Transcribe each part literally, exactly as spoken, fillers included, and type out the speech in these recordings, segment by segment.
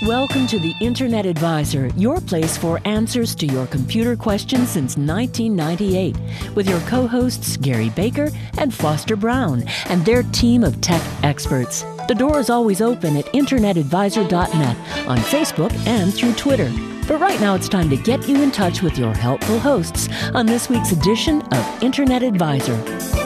Welcome to the Internet Advisor, your place for answers to your computer questions since nineteen ninety-eight, with your co-hosts Gary Baker and Foster Brown, and their team of tech experts. The door is always open at internet advisor dot net, on Facebook and through Twitter. But right now it's time to get you in touch with your helpful hosts on this week's edition of Internet Advisor.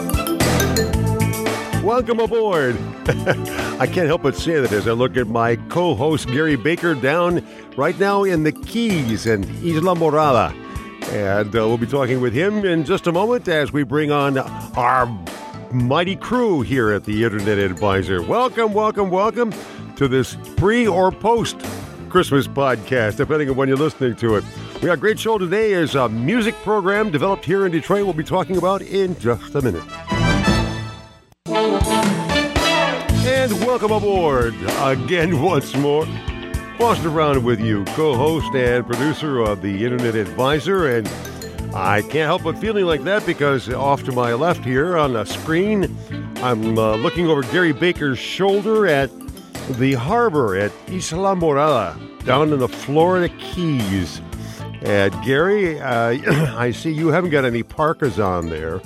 Welcome aboard. I can't help but say that as I look at my co-host Gary Baker down right now in the Keys in Isla Morada. And uh, we'll be talking with him in just a moment as we bring on our mighty crew here at the Internet Advisor. Welcome, welcome, welcome to this pre or post Christmas podcast, depending on when you're listening to it. We got a great show today. Is a music program developed here in Detroit we'll be talking about in just a minute. And welcome aboard again once more. Foster Brown with you, co-host and producer of the Internet Advisor. And I can't help but feeling like that because off to my left here on the screen, I'm uh, looking over Gary Baker's shoulder at the harbor at Isla Morada, down in the Florida Keys. And Gary, uh, I see you haven't got any parkas on there.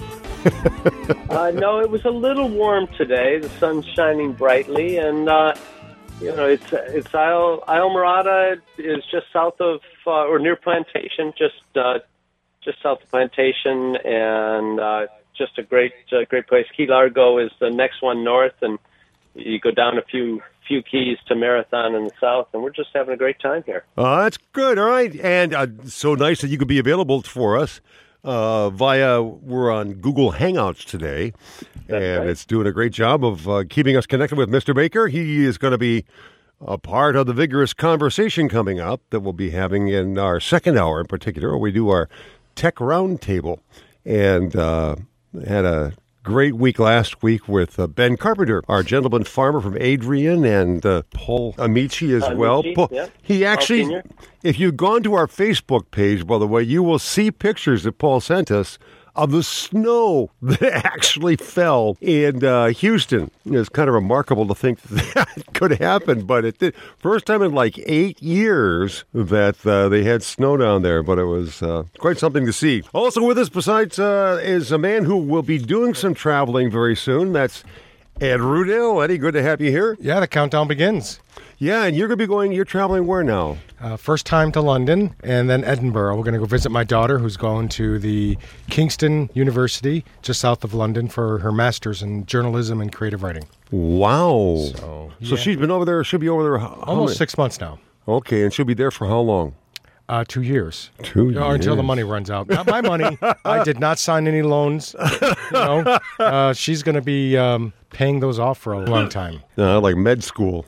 uh, no, it was a little warm today. The sun's shining brightly, and uh, you know, it's it's Isla, Isla Morada is just south of uh, or near Plantation, just uh, just south of Plantation, and uh, just a great uh, great place. Key Largo is the next one north, and you go down a few few keys to Marathon in the south, and we're just having a great time here. Oh, that's good. All right, and uh, so nice that you could be available for us. Uh, via, we're on Google Hangouts today, That's and right. It's doing a great job of uh, keeping us connected with Mister Baker. He is going to be a part of the vigorous conversation coming up that we'll be having in our second hour in particular, where we do our Tech Roundtable, and uh, had a great week last week with uh, Ben Carpenter, our gentleman farmer from Adrian, and uh, Paul Amici as Uh, well. Amici, Paul, yeah. He actually, Senior. if you've gone to our Facebook page, by the way, you will see pictures that Paul sent us of the snow that actually fell in uh, Houston. It's kind of remarkable to think that could happen, but it did. First time in like eight years that uh, they had snow down there, but it was uh, quite something to see. Also with us besides uh, is a man who will be doing some traveling very soon. That's Ed Rudell. Eddie, good to have you here. Yeah, the countdown begins. Yeah, and you're going to be going, you're traveling where now? Uh, first time to London and then Edinburgh. We're going to go visit my daughter who's going to the Kingston University just south of London for her master's in journalism and creative writing. Wow. So, So yeah. she's been over there, she'll be over there how, how Almost many- six months now. Okay, and she'll be there for how long? Uh, two years. Two Or until the years. money runs out. Not my money. I did not sign any loans. You know, uh, she's going to be um, paying those off for a long time. Uh, like med school.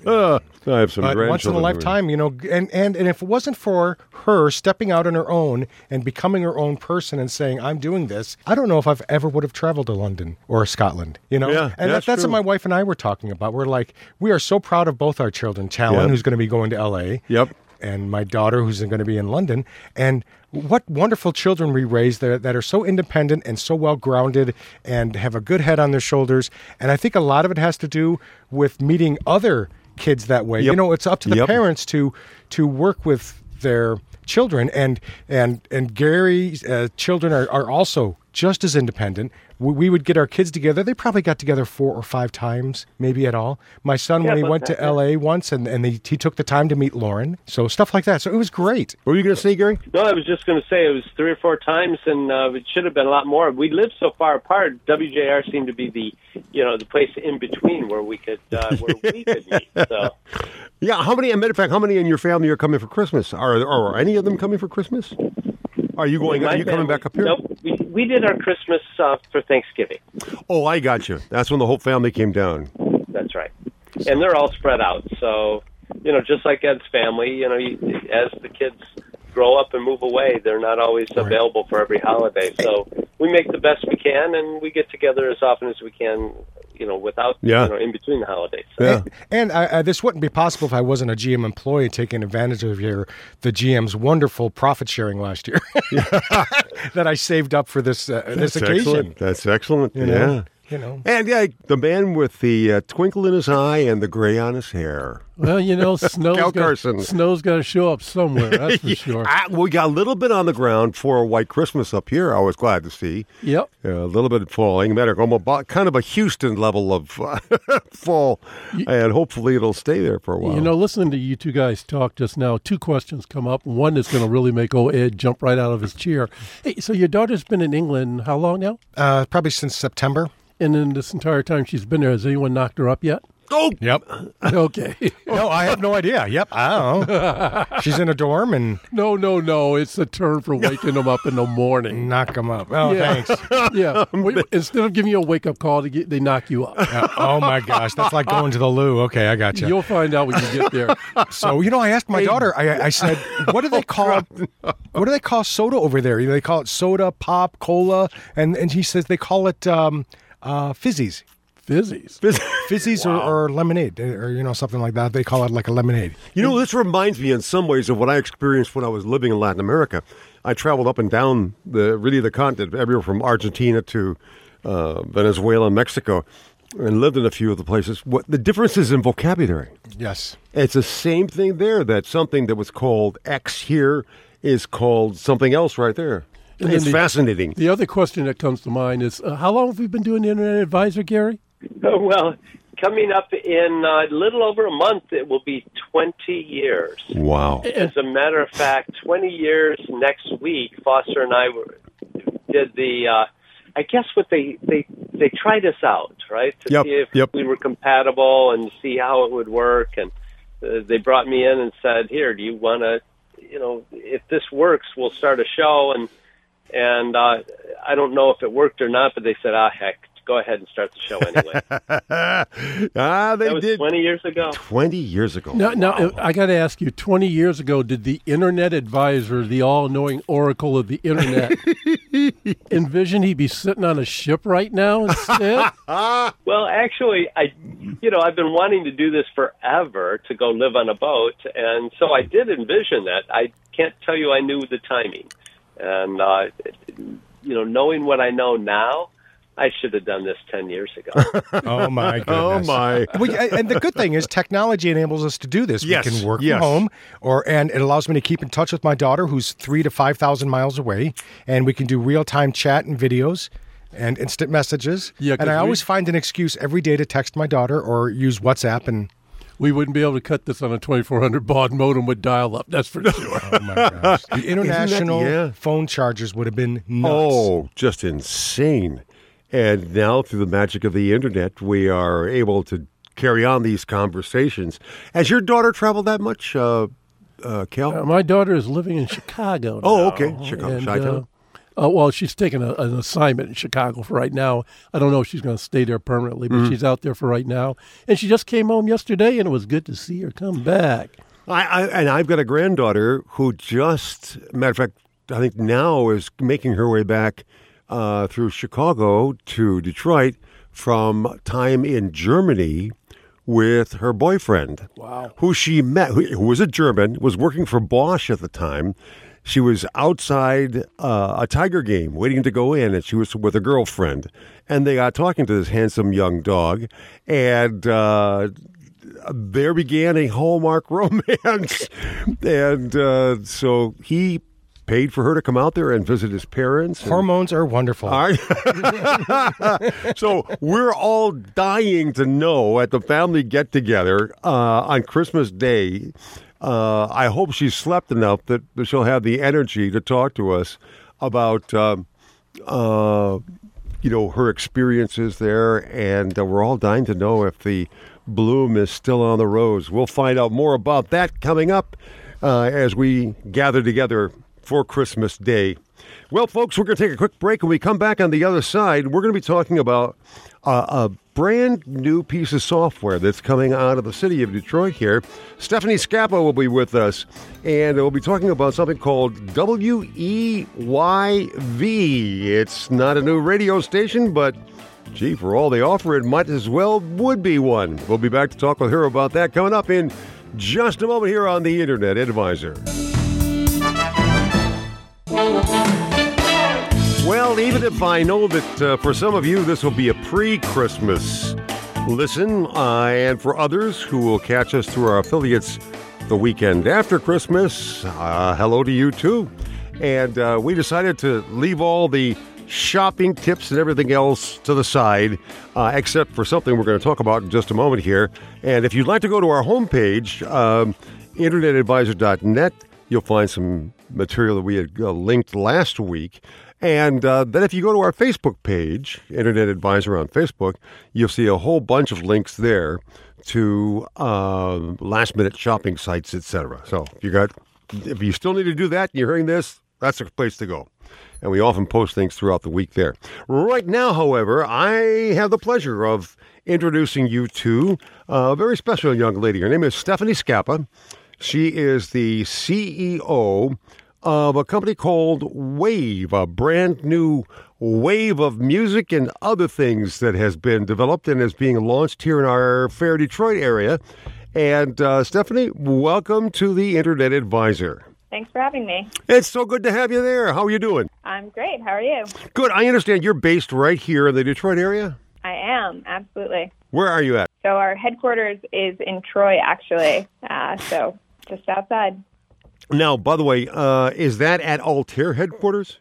I have some But grandchildren. once in a who- lifetime, you know, and, and, and if it wasn't for her stepping out on her own and becoming her own person and saying, I'm doing this, I don't know if I've ever would have traveled to London or Scotland, you know? Yeah, and that's that, that's true. what my wife and I were talking about. We're like, we are so proud of both our children, Talon, Yep. who's going to be going to L A, Yep. and my daughter, who's going to be in London. And what wonderful children we raise that, that are so independent and so well-grounded and have a good head on their shoulders. And I think a lot of it has to do with meeting other kids that way. Yep. You know, it's up to the Yep. parents to to work with their children. And and and Gary's uh, children are, are also just as independent. We, we would get our kids together. They probably got together four or five times, maybe at all. My son, Yeah, when he about went to that, L A once, and, and they, he took the time to meet Lauren. So stuff like that. So it was great. What were you going to say, Gary? No, I was just going to say it was three or four times, and uh, it should have been a lot more. We live so far apart. W J R seemed to be the, you know, the place in between where we could uh, where we could meet. So Yeah, how many, as a matter of fact, how many in your family are coming for Christmas? Are, are any of them coming for Christmas? Are you going, My are you coming family- back up here? Nope. We, we did our Christmas uh, for Thanksgiving. Oh, I got you. That's when the whole family came down. That's right. And they're all spread out. So, you know, just like Ed's family, you know, you, as the kids grow up and move away, they're not always Right. available for every holiday. So we make the best we can, and we get together as often as we can, you know, without, Yeah. you know, in between the holidays. So. Yeah. And I, I, this wouldn't be possible if I wasn't a G M employee taking advantage of your the G M's wonderful profit sharing last year that I saved up for this uh, this That's occasion. excellent. That's excellent. You Yeah. know? you know. And yeah, the man with the uh, twinkle in his eye and the gray on his hair. Well, you know, snow's Cal got, Carson. snow's got to show up somewhere, that's for sure. Ah, we got a little bit on the ground for a white Christmas up here. I was glad to see. Yep. Uh, a little bit falling. Matter of almost kind of a Houston level of uh, fall, and hopefully it'll stay there for a while. You know, listening to you two guys talk just now, two questions come up. One is going to really make old Ed jump right out of his chair. Hey, so your daughter's been in England how long now? Uh, probably since September. And in this entire time she's been there, has anyone knocked her up yet? Oh, yep. Okay. No, I have no idea. Yep, I don't know. She's in a dorm and No, no, no. It's a term for waking them up in the morning. knock them up. Oh, Yeah. thanks. Yeah. We- Instead of giving you a wake-up call, to get, they knock you up. Uh, oh, my gosh. That's like going to the loo. Okay, I got you. You'll find out when you get there. So, you know, I asked my daughter, I, I said, what do they call what do they call soda over there? You know, they call it soda, pop, cola, and, and he says they call it um, uh, fizzies. Fizzies. Fizzies or, or lemonade or, you know, something like that. They call it like a lemonade. you know, this reminds me in some ways of what I experienced when I was living in Latin America. I traveled up and down the really the continent, everywhere from Argentina to uh, Venezuela and Mexico, and lived in a few of the places. What the difference is in vocabulary. Yes. It's the same thing there. That something that was called X here is called something else right there. And It's then the- fascinating. The other question that comes to mind is, uh, how long have we been doing the Internet Advisor, Gary? Oh, well, coming up in uh, a little over a month, it will be twenty years. Wow. As a matter of fact, twenty years next week, Foster and I were, did the, uh, I guess what they, they, they tried us out, right? To Yep, see if yep. we were compatible and see how it would work. And uh, they brought me in and said, here, do you want to, you know, if this works, we'll start a show. And, and uh, I don't know if it worked or not, but they said, ah, heck, go ahead and start the show anyway. ah, they That was did twenty years ago. twenty years ago. Now, now Wow. I got to ask you, twenty years ago, did the Internet Advisor, the all-knowing oracle of the Internet, envision he'd be sitting on a ship right now instead? Well, actually, I, you know, I've been wanting to do this forever, to go live on a boat, and so I did envision that. I can't tell you I knew the timing, and uh, you know, knowing what I know now, I should have done this ten years ago. Oh, my goodness. Oh, my. We, and the good thing is technology enables us to do this. Yes, We can work yes. from home, or and it allows me to keep in touch with my daughter, who's three to five thousand miles away, and we can do real time chat and videos and instant messages. Yeah, and I 'cause we- always find an excuse every day to text my daughter or use WhatsApp. And We wouldn't be able to cut this on a twenty-four hundred baud modem with dial-up, that's for sure. oh my gosh, the international yeah? phone charges would have been nuts. Oh, just insane. And now, through the magic of the internet, we are able to carry on these conversations. Has your daughter traveled that much, uh, uh, Cal? Uh, my daughter is living in Chicago now. Oh, okay. Chicago, and, Chi-town? Uh, uh, well, she's taking a, an assignment in Chicago for right now. I don't know if she's going to stay there permanently, but Mm-hmm. she's out there for right now. And she just came home yesterday, and it was good to see her come back. I, I, and I've got a granddaughter who just, matter of fact, I think now is making her way back uh, through Chicago to Detroit from time in Germany with her boyfriend. Wow. Who she met, who, who was a German, was working for Bosch at the time. She was outside uh, a Tiger game waiting to go in, and she was with a girlfriend. And they got talking to this handsome young dog, and uh, there began a Hallmark romance. and uh, so he paid for her to come out there and visit his parents. and- Hormones are wonderful. All right. So we're all dying to know at the family get-together uh, on Christmas Day. Uh, I hope she's slept enough that she'll have the energy to talk to us about, um, uh, you know, her experiences there. And uh, we're all dying to know if the bloom is still on the rose. We'll find out more about that coming up uh, as we gather together for Christmas Day. Well, folks, we're going to take a quick break. When we come back on the other side, we're going to be talking about uh, a brand new piece of software that's coming out of the city of Detroit here. Stephanie Scappa will be with us, and we'll be talking about something called W E Y V. It's not a new radio station, but gee, for all they offer, it might as well would be one. We'll be back to talk with her about that coming up in just a moment here on the Internet Advisor. Well, Well, even if I know that uh, for some of you this will be a pre-Christmas listen, uh, and for others who will catch us through our affiliates the weekend after Christmas, uh, hello to you too. And uh, we decided to leave all the shopping tips and everything else to the side, uh, except for something we're going to talk about in just a moment here. And if you'd like to go to our homepage, um, internet advisor dot net, you'll find some material that we had uh, linked last week. And uh, then if you go to our Facebook page, Internet Advisor on Facebook, you'll see a whole bunch of links there to uh, last-minute shopping sites, et cetera. So if you got, if you still need to do that and you're hearing this, that's the place to go. And we often post things throughout the week there. Right now, however, I have the pleasure of introducing you to a very special young lady. Her name is Stephanie Scappa. She is the C E O of a company called Wave, a brand new wave of music and other things that has been developed and is being launched here in our fair Detroit area. And uh, Stephanie, welcome to the Internet Advisor. Thanks for having me. It's so good to have you there. How are you doing? I'm great. How are you? Good. I understand you're based right here in the Detroit area? I am, absolutely. Where are you at? So our headquarters is in Troy, actually, uh, so just outside. Now, by the way, uh, is that at Altair headquarters?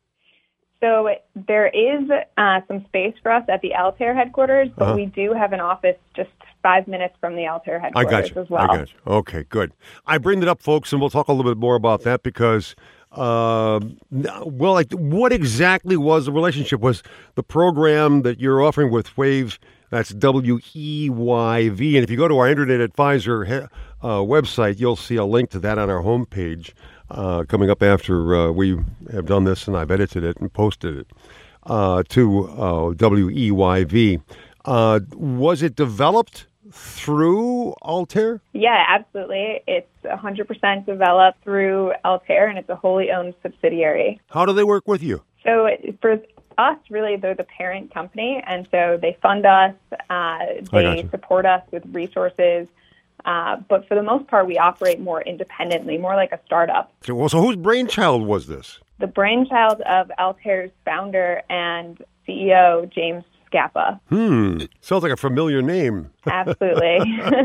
So there is uh, some space for us at the Altair headquarters, but uh-huh. we do have an office just five minutes from the Altair headquarters I got you. as well. I got you. Okay, good. I bring it up, folks, and we'll talk a little bit more about that because, uh, well, like, what exactly was the relationship? Was the program that you're offering with Wave, that's W E Y V, and if you go to our Internet Advisor uh, website, you'll see a link to that on our homepage uh, coming up after uh, we have done this, and I've edited it and posted it uh, to uh, W E Y V. Uh, was it developed through Altair? Yeah, absolutely. It's one hundred percent developed through Altair, and it's a wholly owned subsidiary. How do they work with you? So for us, really, they're the parent company, and so they fund us, uh, they support us with resources, uh, but for the most part, we operate more independently, more like a startup. So, well, so whose brainchild was this? The brainchild of Altair's founder and C E O, James Scappa. Hmm. Sounds like a familiar name. Absolutely.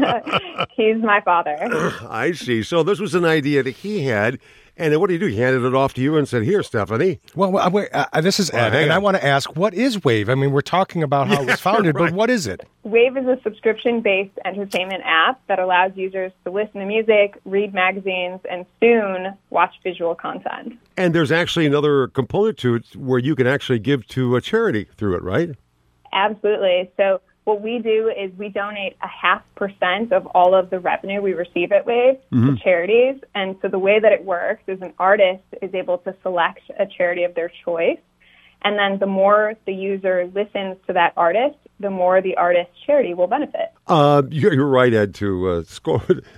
He's my father. I see. So this was an idea that he had. And then what did he do? He handed it off to you and said, here, Stephanie. Well, uh, wait, uh, this is Ed, well, and on. I want to ask, what is Wave? I mean, we're talking about how it was founded, right. But what is it? Wave is a subscription-based entertainment app that allows users to listen to music, read magazines, and soon watch visual content. And there's actually another component to it where you can actually give to a charity through it, right? Absolutely. So what we do is we donate a half percent of all of the revenue we receive at Wave mm-hmm. to charities. And so the way that it works is an artist is able to select a charity of their choice. And then the more the user listens to that artist, the more the artist's charity will benefit. Uh, you're, you're right, Ed, to uh, score,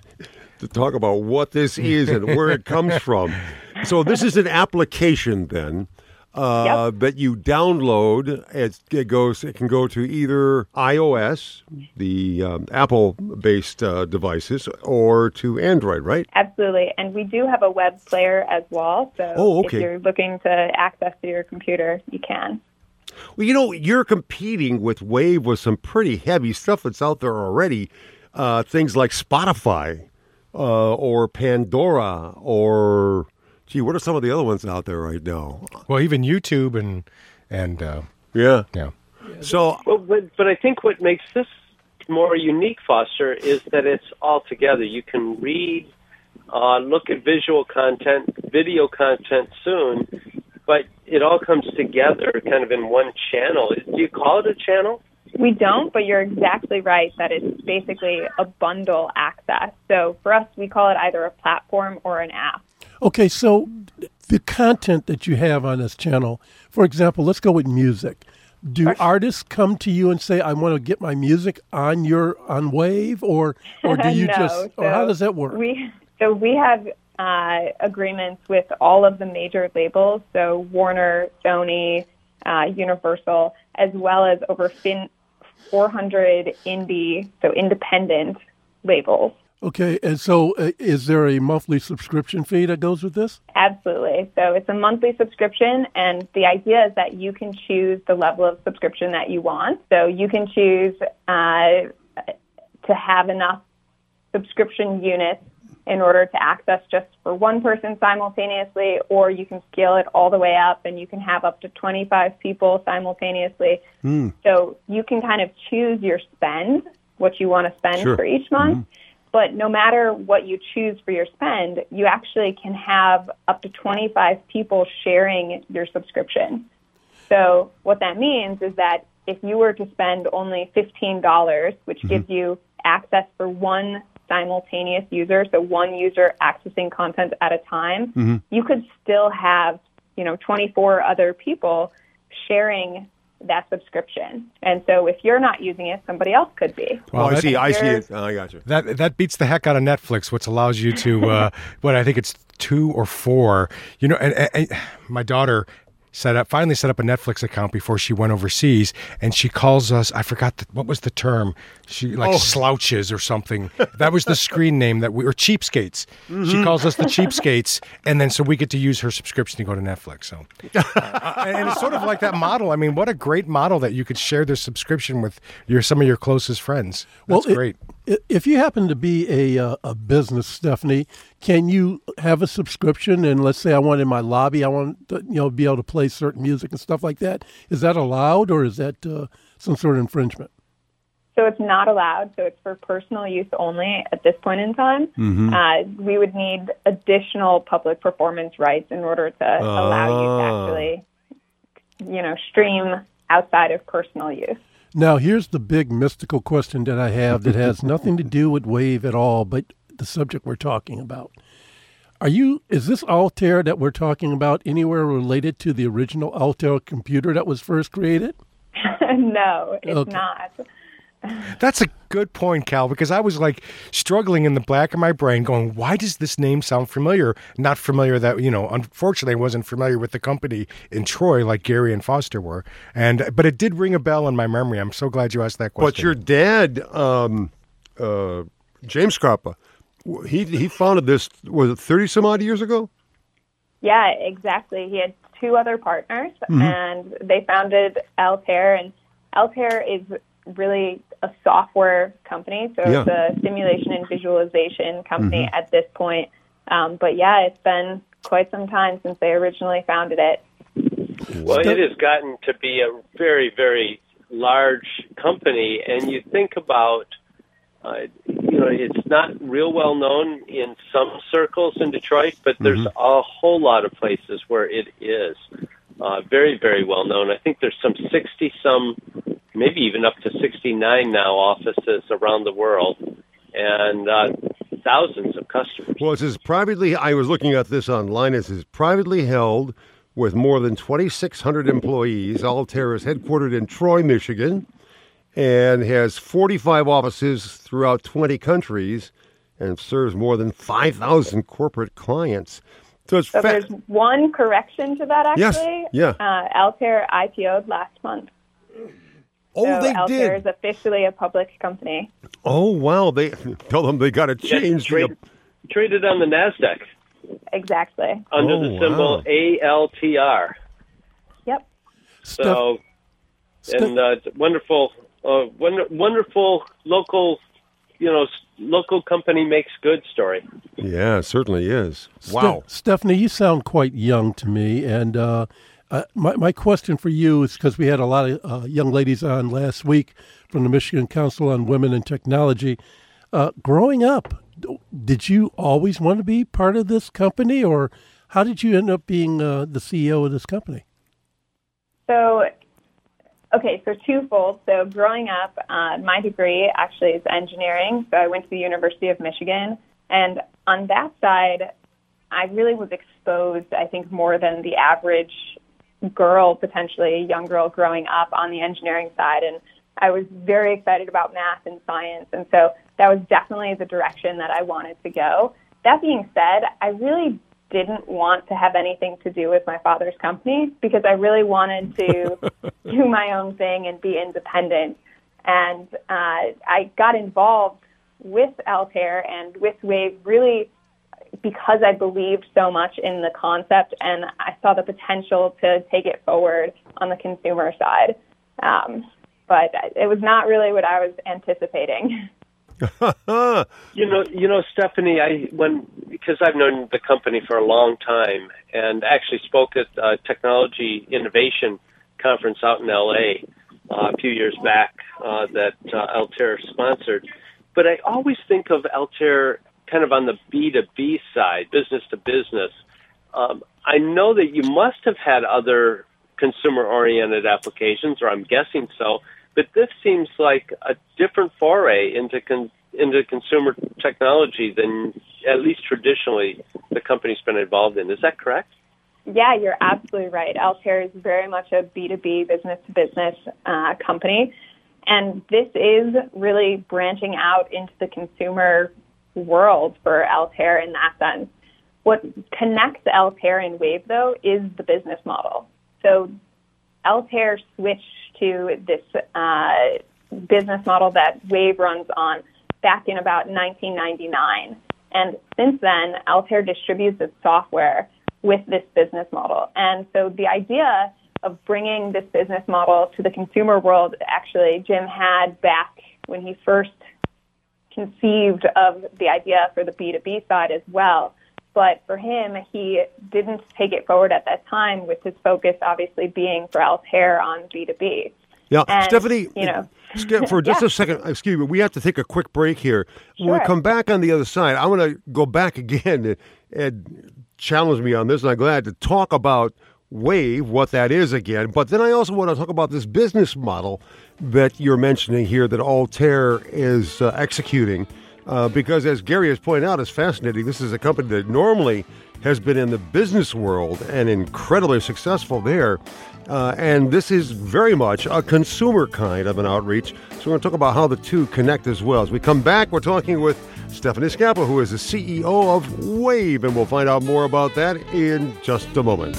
to talk about what this is and where it comes from. So this is an application then. Uh, yep. That you download. It, it goes. It can go to either iOS, the um, Apple-based uh, devices, or to Android, right? Absolutely, and we do have a web player as well. So oh, okay. if you're looking to access to your computer, you can. Well, you know, you're competing with Wave with some pretty heavy stuff that's out there already. Uh, things like Spotify uh, or Pandora or... Gee, what are some of the other ones out there right now? Well, even YouTube and and uh, yeah, yeah. So, well, but, but I think what makes this more unique, Foster, is that it's all together. You can read, uh, look at visual content, video content soon, but it all comes together kind of in one channel. Do you call it a channel? We don't, but you're exactly right that it's basically a bundle access. So for us, we call it either a platform or an app. Okay, so the content that you have on this channel, for example, let's go with music. Do sure. artists come to you and say, I want to get my music on your on Wave, or or do you no, just, so or how does that work? We, so we have uh, agreements with all of the major labels, so Warner, Sony, uh, Universal, as well as over fin- four hundred indie, so independent labels. Okay, and so uh, is there a monthly subscription fee that goes with this? Absolutely. So it's a monthly subscription, and the idea is that you can choose the level of subscription that you want. So you can choose uh, to have enough subscription units in order to access just for one person simultaneously, or you can scale it all the way up and you can have up to twenty-five people simultaneously. Mm. So you can kind of choose your spend, what you want to spend Sure. for each month. Mm-hmm. But no matter what you choose for your spend, you actually can have up to twenty-five people sharing your subscription. So what that means is that if you were to spend only fifteen dollars, which mm-hmm. gives you access for one simultaneous user, so one user accessing content at a time, mm-hmm. you could still have, you know, twenty-four other people sharing that subscription. And so if you're not using it, somebody else could be. Well, I see. I see You're- it. Oh, I got you. That that beats the heck out of Netflix, which allows you to, uh, what I think it's two or four. You know, and, and, and my daughter set up finally set up a Netflix account before she went overseas, and she calls us. I forgot the, what was the term. She like Oh. slouches or something. That was the screen name that we or cheapskates. Mm-hmm. She calls us the cheapskates, and then so we get to use her subscription to go to Netflix. So, uh, and it's sort of like that model. I mean, what a great model that you could share this subscription with your some of your closest friends. That's Well, it- great. If you happen to be a uh, a business, Stephanie, can you have a subscription? And let's say I want in my lobby, I want to, you know, be able to play certain music and stuff like that. Is that allowed, or is that uh, some sort of infringement? So it's not allowed. So it's for personal use only at this point in time. Mm-hmm. Uh, we would need additional public performance rights in order to allow you to actually, you know, stream outside of personal use. Now, here's the big mystical question that I have that has nothing to do with Wave at all, but the subject we're talking about. Are you, is this Altair that we're talking about anywhere related to the original Altair computer that was first created? No, it's Okay. not. That's a good point, Cal, because I was like struggling in the back of my brain going, why does this name sound familiar? Not familiar that, you know, unfortunately I wasn't familiar with the company in Troy like Gary and Foster were. And but it did ring a bell in my memory. I'm so glad you asked that question. But your dad, um, uh, James Scarpa, he he founded this, was it thirty some odd years ago? Yeah, exactly. He had two other partners, Mm-hmm. and they founded Altair. And Altair is really a software company, so Yeah. it's a simulation and visualization company Mm-hmm. at this point. Um, but yeah, it's been quite some time since they originally founded it. Well, it has gotten to be a very, very large company, and you think about, uh, you know, it's not real well known in some circles in Detroit, but there's a whole lot of places where it is uh, very, very well known. I think there's some sixty-some, maybe even up to sixty-nine now offices around the world, and uh, thousands of customers. Well, it says privately, I was looking at this online, it says privately held with more than twenty-six hundred employees. Altair is headquartered in Troy, Michigan, and has forty-five offices throughout twenty countries and serves more than five thousand corporate clients. So it's So fa- there's one correction to that, Yes, actually. yeah. Uh, Altair I P O'd last month. Oh, so they Altair did. is officially a public company. Oh, wow. They tell them they got to Yeah, change the. trade- traded on the NASDAQ Exactly. under Oh, the symbol wow. A L T R. Yep. So, Steph- and uh, it's wonderful, uh, wonder, wonderful local, you know, s- local company makes good story. Yeah, it certainly is. Ste- Wow. Stephanie, you sound quite young to me. And uh, uh, my, my question for you is because we had a lot of uh, young ladies on last week from the Michigan Council on Women in Technology. Uh, growing up, d- did you always want to be part of this company, or how did you end up being uh, the C E O of this company? So, okay, so twofold. So growing up, uh, my degree actually is engineering. So I went to the University of Michigan. And on that side, I really was exposed, I think, more than the average girl, potentially young girl growing up on the engineering side. And I was very excited about math and science. And so that was definitely the direction that I wanted to go. That being said, I really didn't want to have anything to do with my father's company because I really wanted to do my own thing and be independent. And uh, I got involved with Altair and with Wave really because I believed so much in the concept and I saw the potential to take it forward on the consumer side. Um, but it was not really what I was anticipating. you know, you know, Stephanie, I when because I've known the company for a long time and actually spoke at a technology innovation conference out in L A uh, a few years back uh, that uh, Altair sponsored. But I always think of Altair kind of on the B two B side, business to business. Um, I know that you must have had other consumer-oriented applications, or I'm guessing so, but this seems like a different foray into con- into consumer technology than at least traditionally the company's been involved in. Is that correct? Yeah, you're absolutely right. Altair is very much a B two B, business-to-business uh, company, and this is really branching out into the consumer world for Altair in that sense. What connects Altair and Wave, though, is the business model. So Altair switched to this uh, business model that Wave runs on back in about nineteen ninety-nine. And since then, Altair distributes its software with this business model. And so the idea of bringing this business model to the consumer world, actually, Jim had back when he first conceived of the idea for the B two B side as well. But for him, he didn't take it forward at that time, with his focus obviously being for Altair on B two B. Yeah, and, Stephanie, you know, for just yeah. a second, excuse me, we have to take a quick break here. Sure. When we come back on the other side, I want to go back again and, and challenge me on this, and I'm glad to talk about Wave, what that is again. But then I also want to talk about this business model that you're mentioning here that Altair is uh, executing. Uh, because as Gary has pointed out, it's fascinating. This is a company that normally has been in the business world and incredibly successful there. Uh, and this is very much a consumer kind of an outreach. So we're going to talk about how the two connect as well. As we come back, we're talking with Stephanie Scappa, who is the C E O of Wave, and we'll find out more about that in just a moment.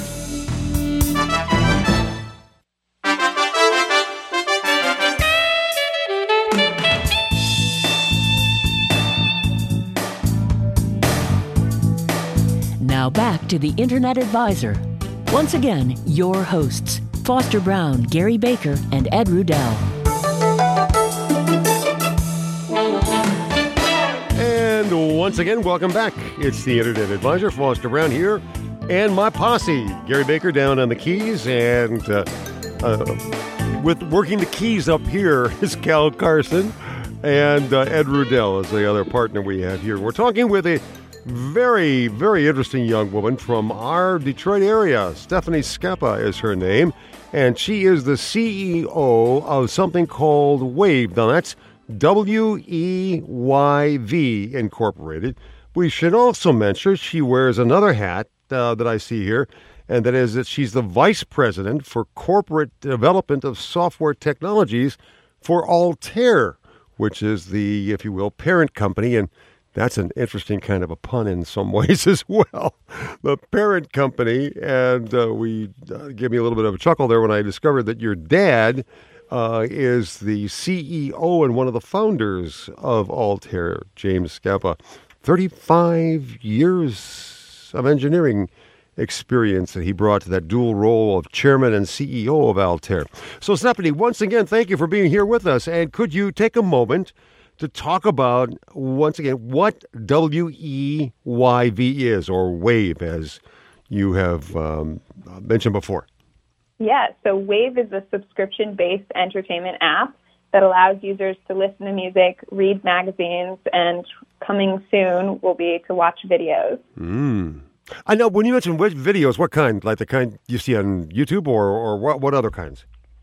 Now back to the Internet Advisor. Once again, your hosts, Foster Brown, Gary Baker, and Ed Rudell. And once again, welcome back. It's the Internet Advisor, Foster Brown here, and my posse, Gary Baker down on the keys, and uh, uh, with working the keys up here is Cal Carson, and uh, Ed Rudell is the other partner we have here. We're talking with a very, very interesting young woman from our Detroit area. Stephanie Scappa is her name, and she is the C E O of something called Wave. Now, that's W E Y V Incorporated. We should also mention she wears another hat uh, that I see here, and that is that she's the Vice President for Corporate Development of Software Technologies for Altair, which is the, if you will, parent company. And that's an interesting kind of a pun in some ways as well. The parent company, and uh, we uh, gave me a little bit of a chuckle there when I discovered that your dad uh, is the C E O and one of the founders of Altair, James Scappa. thirty-five years of engineering experience that he brought to that dual role of chairman and C E O of Altair. So, Stephanie, once again, thank you for being here with us. And could you take a moment to talk about, once again, what W E Y V is, or Wave, as you have um, mentioned before? Yeah, so Wave is a subscription-based entertainment app that allows users to listen to music, read magazines, and coming soon will be to watch videos. Mm. I know, when you mentioned videos, what kind? Like the kind you see on YouTube, or, or what, what other kinds?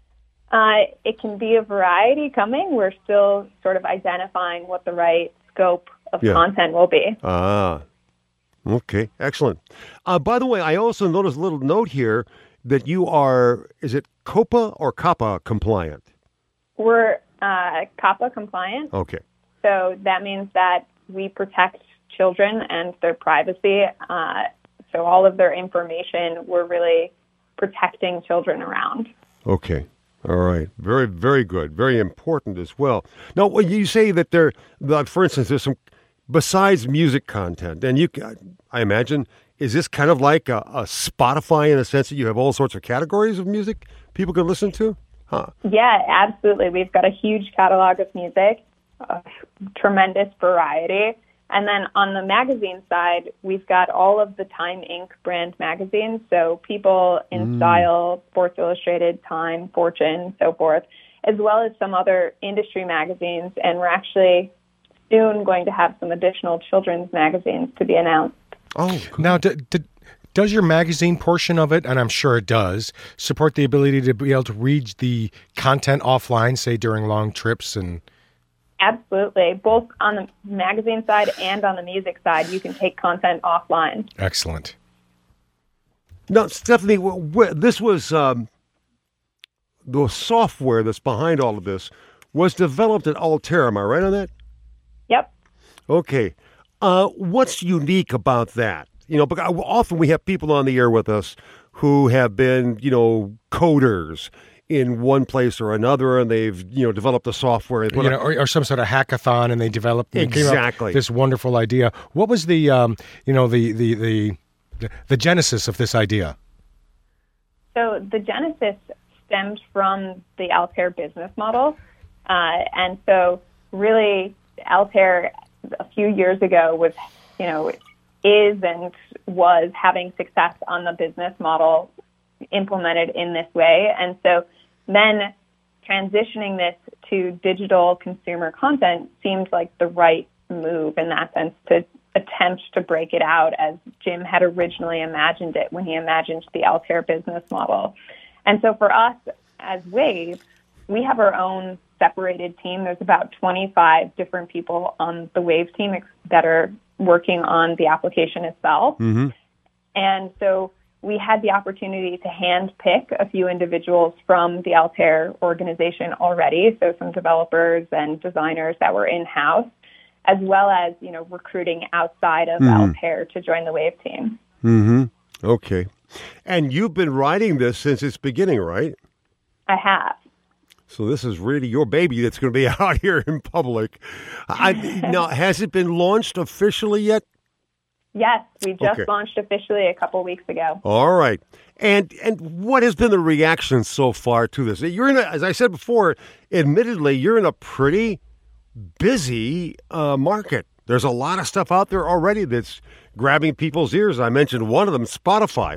Uh, it can be a variety coming. We're still sort of identifying what the right scope of yeah. content will be. Ah, okay, excellent. Uh, by the way, I also noticed a little note here that you are, is it COPPA or COPPA compliant? We're uh, COPPA compliant. Okay. So that means that we protect children and their privacy. Uh, so all of their information, we're really protecting children around. Okay. All right. Very, very good. Very important as well. Now, when you say that there, like, for instance, there's some, besides music content, and you, I imagine, is this kind of like a, a Spotify in a sense that you have all sorts of categories of music people can listen to? Huh. Yeah, absolutely. We've got a huge catalog of music, a tremendous variety. And then on the magazine side, we've got all of the Time Incorporated brand magazines. So People, In mm. Style, Sports Illustrated, Time, Fortune, so forth, as well as some other industry magazines. And we're actually soon going to have some additional children's magazines to be announced. Oh, now, d- d- does your magazine portion of it, and I'm sure it does, support the ability to be able to read the content offline, say during long trips? And Absolutely. Both on the magazine side and on the music side, you can take content offline. Excellent. Now, Stephanie, this was um, the software that's behind all of this was developed at Altair. Am I right on that? Yep. Okay. Uh, what's unique about that? You know, because often we have people on the air with us who have been, you know, coders in one place or another, and they've, you know, developed a software. You know, or, or some sort of hackathon, and they developed and exactly came up this wonderful idea. What was the, um, you know, the, the the the genesis of this idea? So the genesis stemmed from the Altair business model, uh, and so really Altair a few years ago was, you know, is and was having success on the business model implemented in this way. And so then transitioning this to digital consumer content seemed like the right move in that sense, to attempt to break it out as Jim had originally imagined it when he imagined the Altair business model. And so for us as Wave, we have our own separated team. There's about twenty-five different people on the Wave team that are working on the application itself. Mm-hmm. And so we had the opportunity to hand pick a few individuals from the Altair organization already, so some developers and designers that were in-house, as well as, you know, recruiting outside of mm-hmm. Altair to join the Wave team. Mm-hmm. Okay. And you've been writing this since its beginning, right? I have. So this is really your baby that's going to be out here in public. I, now, has it been launched officially yet? Yes, we just okay. launched officially a couple weeks ago. All right. And and what has been the reaction so far to this? You're in, a, as I said before, admittedly, you're in a pretty busy uh, market. There's a lot of stuff out there already that's grabbing people's ears. I mentioned one of them, Spotify.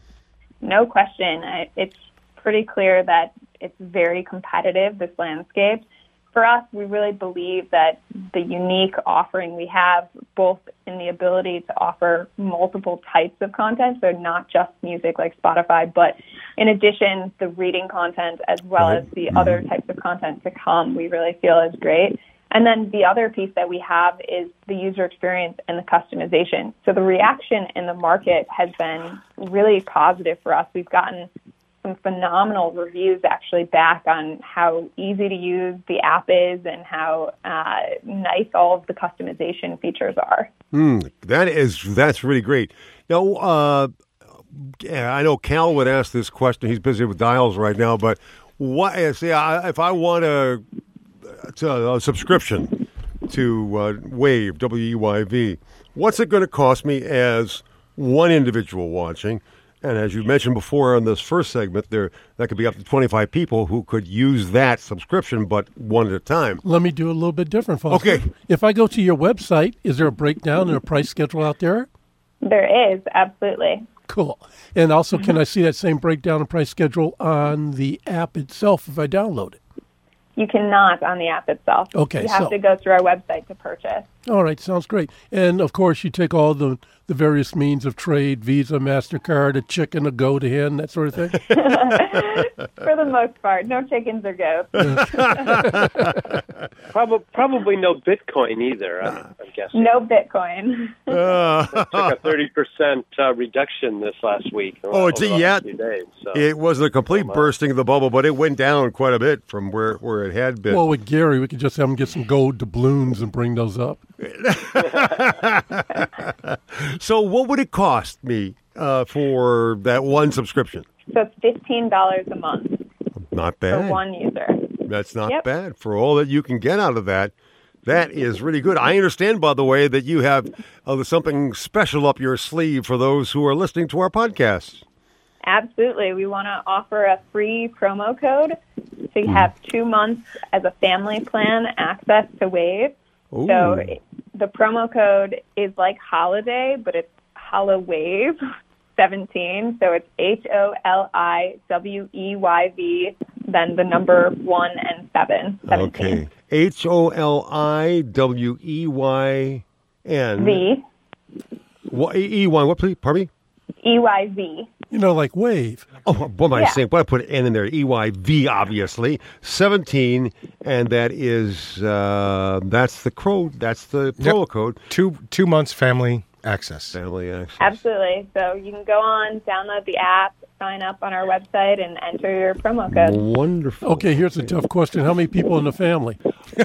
No question. It's pretty clear that it's very competitive, this landscape. For us, we really believe that the unique offering we have, both in the ability to offer multiple types of content, so not just music like Spotify, but in addition, the reading content as well right. as the mm-hmm. other types of content to come, we really feel is great. And then the other piece that we have is the user experience and the customization. So the reaction in the market has been really positive for us. We've gotten some phenomenal reviews actually back on how easy to use the app is and how uh, nice all of the customization features are. Mm, that is, that's really great. Now, uh, I know Cal would ask this question. He's busy with dials right now, but what, see, if I want a, a subscription to uh, Wave, W E Y V, what's it going to cost me as one individual watching? And as you mentioned before in this first segment, there that could be up to twenty-five people who could use that subscription, but one at a time. Let me do a little bit different, Foster. Okay. If I go to your website, is there a breakdown and a price schedule out there? There is, absolutely. Cool. And also, can I see that same breakdown and price schedule on the app itself if I download it? You cannot on the app itself. Okay. You have so. to go through our website to purchase. All right. Sounds great. And, of course, you take all the, the various means of trade, Visa, MasterCard, a chicken, a goat, a hen, that sort of thing? For the most part. No chickens or goats. probably, probably no Bitcoin either, I'm, I'm guessing. No Bitcoin. Uh, it took a thirty percent uh, reduction this last week. Oh, it's, yeah. Days, so. It wasn't a complete oh, bursting of the bubble, but it went down quite a bit from where, where it had been. Well, with Gary, we could just have him get some gold doubloons and bring those up. So what would it cost me uh, for that one subscription? So it's fifteen dollars a month. Not for bad. one user. That's not Yep. bad for all that you can get out of that. That is really good. I understand, by the way, that you have uh, something special up your sleeve for those who are listening to our podcast. Absolutely. We want to offer a free promo code. So you have two months as a family plan access to Wave. Ooh. So the promo code is like holiday, but it's Hallowave seventeen. So it's H O L I W E Y V, then the number one and seven. seventeen. Okay. H O L I W E Y N. V. What, E Y, what, please? Pardon me? E Y V. You know, like Wave. Oh, what am I Yeah. saying? Why put an N in there? E Y V, obviously. seventeen, and that is, uh, that's the code. That's the promo Yep. code. Two two months family access. Family access. Absolutely. So you can go on, download the app, sign up on our website, and enter your promo code. Wonderful. Okay, here's a tough question. How many people in the family?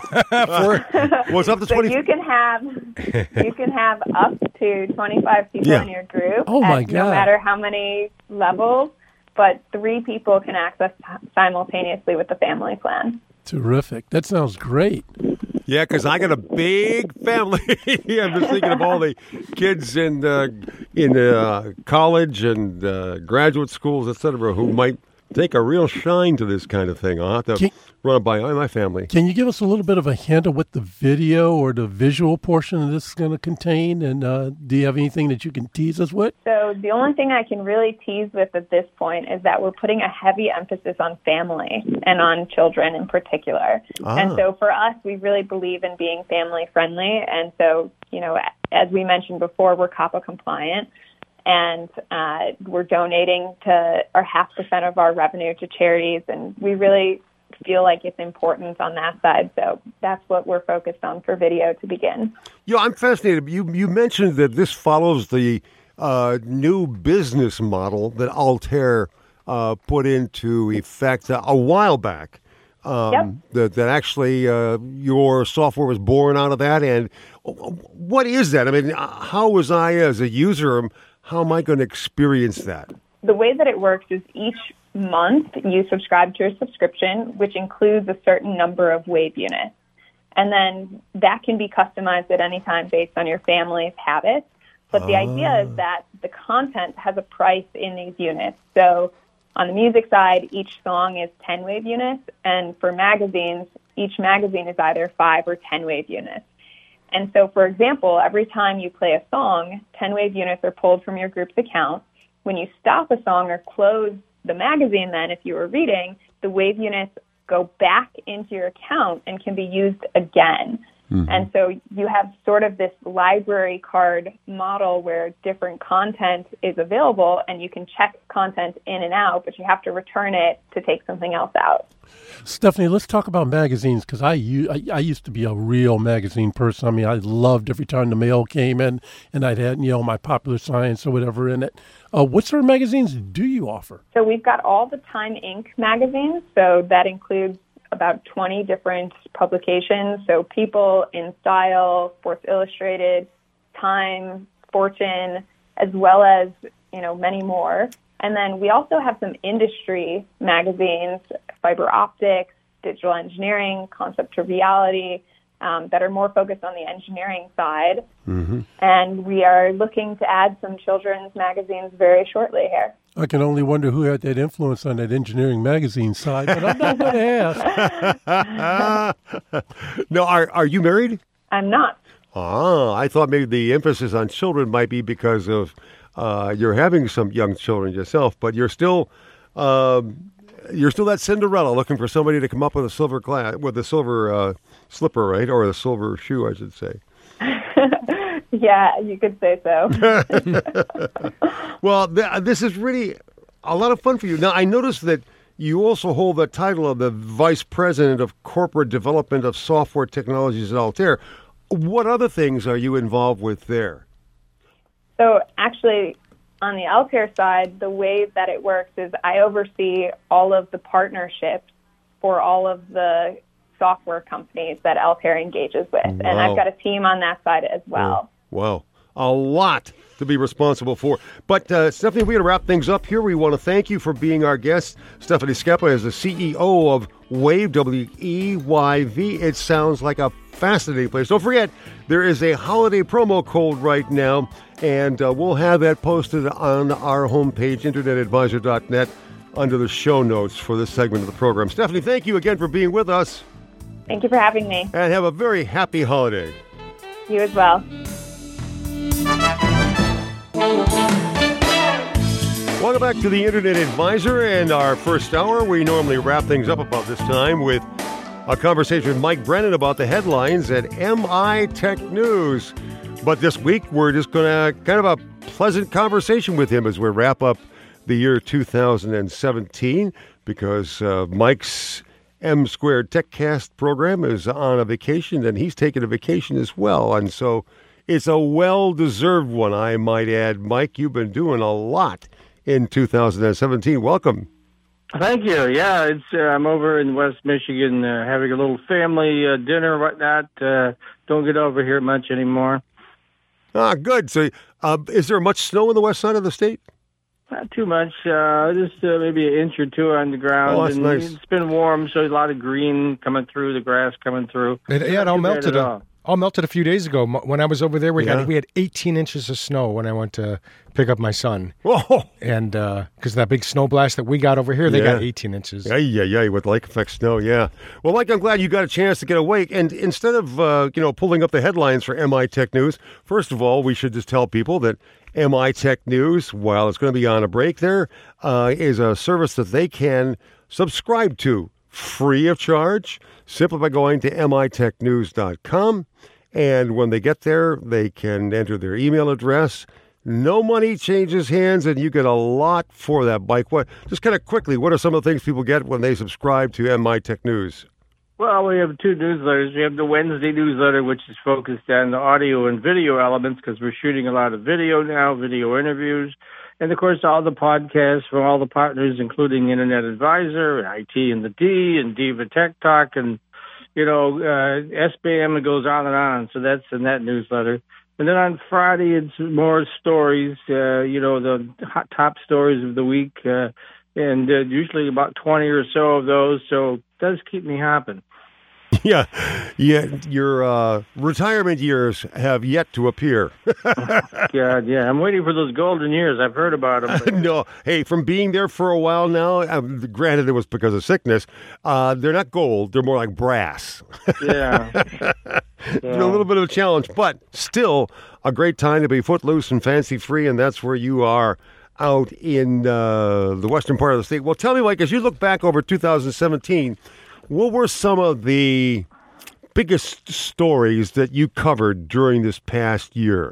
What's up to So twenty? you can have you can have up to twenty-five people Yeah. in your group. Oh, my at God. No matter how many levels, but three people can access simultaneously with the family plan. Terrific. That sounds great. Yeah, because I got a big family. I'm just thinking of all the kids in uh, in uh, college and uh, graduate schools, et cetera, who might take a real shine to this kind of thing. I'll have to Can- run it by my family. Can you give us a little bit of a hint of what the video or the visual portion of this is going to contain? And uh, do you have anything that you can tease us with? So the only thing I can really tease with at this point is that we're putting a heavy emphasis on family and on children in particular. Ah. And so for us, we really believe in being family friendly. And so, you know, as we mentioned before, we're COPPA compliant. And uh, we're donating to our half percent of our revenue to charities. And we really feel like it's important on that side. So that's what we're focused on for video to begin. You know, I'm fascinated. You you mentioned that this follows the uh, new business model that Altair uh, put into effect a, a while back. Um, Yep. That that actually uh, your software was born out of that. And what is that? I mean, how was I as a user? How am I going to experience that? The way that it works is each month you subscribe to a subscription, which includes a certain number of Wave units. And then that can be customized at any time based on your family's habits. But the idea is that the content has a price in these units. So on the music side, each song is ten Wave units. And for magazines, each magazine is either five or ten Wave units. And so, for example, every time you play a song, ten Wave units are pulled from your group's account. When you stop a song or close the magazine, then, if you were reading, the Wave units go back into your account and can be used again. Mm-hmm. And so you have sort of this library card model where different content is available and you can check content in and out, but you have to return it to take something else out. Stephanie, let's talk about magazines because I, I, I used to be a real magazine person. I mean, I loved every time the mail came in and I'd had, you know, my Popular Science or whatever in it. Uh, what sort of magazines do you offer? So we've got all the Time Incorporated magazines. So that includes about twenty different publications. So People, In Style, Sports Illustrated, Time, Fortune, as well as, you know, many more. And then we also have some industry magazines, Fiber Optics, Digital Engineering, Concept to Reality, um, that are more focused on the engineering side. Mm-hmm. And we are looking to add some children's magazines very shortly here. I can only wonder who had that influence on that engineering magazine side, but I'm not going to ask. No, are are you married? I'm not. Ah, I thought maybe the emphasis on children might be because of uh, you're having some young children yourself, but you're still um, you're still that Cinderella looking for somebody to come up with a silver glass with a silver uh, slipper, right, or a silver shoe, I should say. Yeah, you could say so. Well, th- this is really a lot of fun for you. Now, I noticed that you also hold the title of the Vice President of Corporate Development of Software Technologies at Altair. What other things are you involved with there? So actually, on the Altair side, the way that it works is I oversee all of the partnerships for all of the software companies that Altair engages with. Wow. And I've got a team on that side as well. Wow. a lot to be responsible for. But uh, Stephanie, we're going to wrap things up here. We want to thank you for being our guest. Stephanie Skepa is the C E O of Wave, W E Y V. It sounds like a fascinating place. Don't forget, there is a holiday promo code right now, and uh, we'll have that posted on our homepage, internet advisor dot net, under the show notes for this segment of the program. Stephanie, thank you again for being with us. Thank you for having me. And have a very happy holiday. You as well. Welcome back to the Internet Advisor, and our first hour. We normally wrap things up about this time with a conversation with Mike Brennan about the headlines at M I Tech News. But this week, we're just going to kind of a pleasant conversation with him as we wrap up the year two thousand seventeen, because uh, Mike's M Squared TechCast program is on a vacation, and he's taking a vacation as well. And so it's a well-deserved one, I might add. Mike, you've been doing a lot in two thousand seventeen. Welcome. Thank you. Yeah, it's uh, I'm over in West Michigan uh, having a little family uh, dinner, whatnot. Uh, don't get over here much anymore. Ah, good. So uh, is there much snow on the west side of the state? Not too much. Uh, just uh, maybe an inch or two on the ground. Oh, that's and nice. It's been warm, so a lot of green coming through, the grass coming through. It, yeah, it all Not too bad melted. at A, all. all melted a few days ago. M- When I was over there, we Yeah. got we had eighteen inches of snow when I went to pick up my son. Whoa! And because that big snow blast that we got over here, they Yeah. got eighteen inches. Yeah, yeah, yeah, with lake effect snow, yeah. Well, Mike, I'm glad you got a chance to get away. And instead of, uh, you know, pulling up the headlines for M I Tech News, first of all, we should just tell people that M I Tech News, while it's going to be on a break there, uh, is a service that they can subscribe to free of charge, simply by going to M I tech news dot com. And when they get there, they can enter their email address. No money changes hands, and you get a lot for that bike. What? Just kind of quickly, what are some of the things people get when they subscribe to M I Tech News? Well, we have two newsletters. We have the Wednesday newsletter, which is focused on the audio and video elements because we're shooting a lot of video now, video interviews. And, of course, all the podcasts from all the partners, including Internet Advisor, I T and the D, and Diva Tech Talk, and, you know, uh, S B M, it goes on and on. So that's in that newsletter. And then on Friday, it's more stories, uh, you know, the hot top stories of the week, uh, and uh, usually about twenty or so of those. So it does keep me hopping. Yeah, yeah. Your uh, retirement years have yet to appear. God, yeah, I'm waiting for those golden years. I've heard about them. But No, hey, from being there for a while now, um, granted it was because of sickness, uh, they're not gold, they're more like brass. yeah, It's a little bit of a challenge, but still a great time to be footloose and fancy-free, and that's where you are out in uh, the western part of the state. Well, tell me, Mike, as you look back over two thousand seventeen, what were some of the biggest stories that you covered during this past year?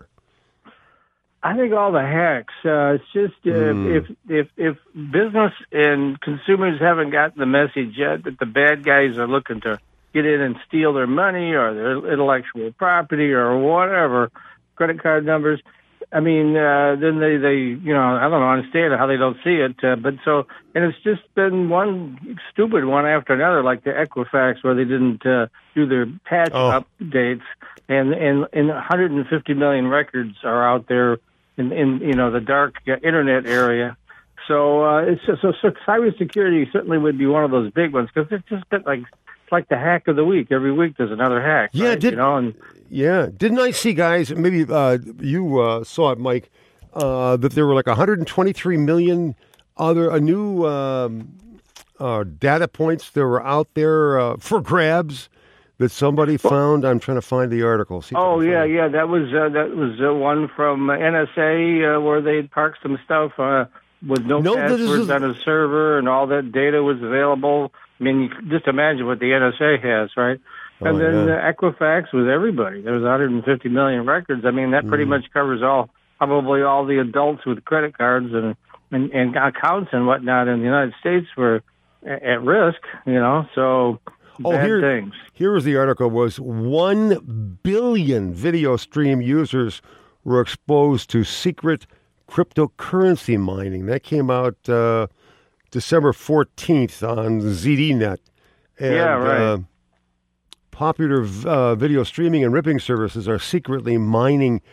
I think all the hacks. Uh, it's just uh, Mm. if if if business and consumers haven't gotten the message yet that the bad guys are looking to get in and steal their money or their intellectual property or whatever, credit card numbers. I mean, uh, then they, they, you know, I don't understand how they don't see it. Uh, but so, and it's just been one stupid one after another, like the Equifax, where they didn't uh, do their patch Oh. updates, and and and one hundred fifty million records are out there in, in you know the dark uh, internet area. So uh, it's just, so, so cybersecurity certainly would be one of those big ones because it's just been like it's like the hack of the week. Every week there's another hack. Yeah, right? did- you know, and Yeah. Didn't I see, guys, maybe uh, you uh, saw it, Mike, uh, that there were like one hundred twenty-three million other uh, new um, uh, data points that were out there uh, for grabs that somebody found? I'm trying to find the article. See if I Oh can yeah, find it. yeah. That was uh, that was uh, one from N S A uh, where they parked some stuff uh, with no, No, this passwords is- on a server, and all that data was available. I mean, you can just imagine what the N S A has, right? And Oh, then yeah. uh, Equifax was everybody. There was one hundred fifty million records. I mean, that pretty Mm. much covers all, probably all the adults with credit cards and and, and accounts and whatnot in the United States were a- at risk. You know, so Oh, bad here, things. here was the article, was one billion video stream users were exposed to secret cryptocurrency mining. That came out uh, December fourteenth on Z D Net. And, Yeah, right. Uh, popular uh, video streaming and ripping services are secretly mining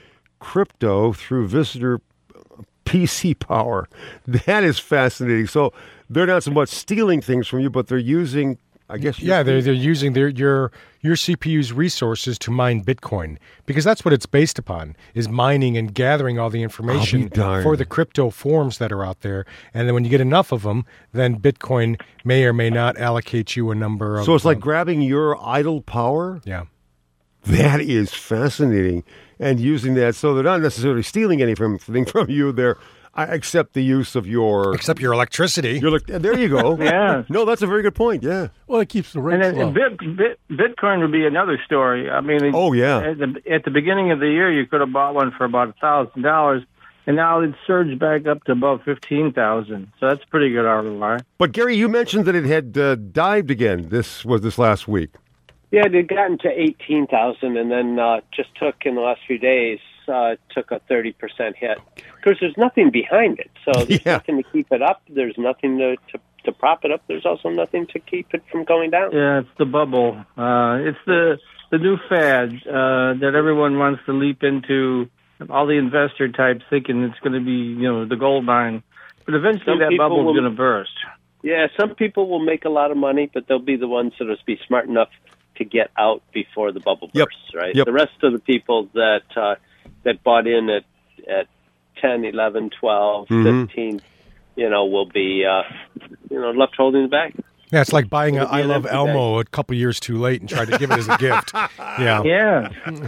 crypto through visitor P C power. That is fascinating. So they're not so much stealing things from you, but they're using, I guess. Yeah, they're they're using their your your C P U's resources to mine Bitcoin, because that's what it's based upon, is mining and gathering all the information for the crypto forms that are out there. And then when you get enough of them, then Bitcoin may or may not allocate you a number of. So it's like um, grabbing your idle power? Yeah. That is fascinating. And using that, so they're not necessarily stealing anything from, from you. They're I accept the use of your... Except your electricity. Your, there you go. Yeah. No, that's a very good point, yeah. Well, it keeps the rate And, then, low. and Bit, Bit, Bitcoin would be another story. I mean, Oh, yeah. At the, at the beginning of the year, you could have bought one for about one thousand dollars, and now it's surged back up to about fifteen thousand dollars. So that's pretty good R O I. But, Gary, you mentioned that it had uh, dived again. This was this last week. Yeah, it had gotten to eighteen thousand, and then uh, just took in the last few days uh, took a thirty percent hit. Because there's nothing behind it, so there's Yeah. nothing to keep it up. There's nothing to, to to prop it up. There's also nothing to keep it from going down. Yeah, it's the bubble. Uh, it's the the new fad uh, that everyone wants to leap into. All the investor types thinking it's going to be, you know, the gold mine, but eventually Some that people bubble's will- going to burst. Yeah, some people will make a lot of money, but they'll be the ones that will be smart enough to get out before the bubble Yep. bursts, right? Yep. The rest of the people that uh, that bought in at at ten, eleven, twelve, Mhm. fifteen, you know, will be uh, you know left holding the bag. Yeah, it's like buying a It'll be I an Love empty Elmo a couple years too late and try to give it as a gift. Yeah. Yeah.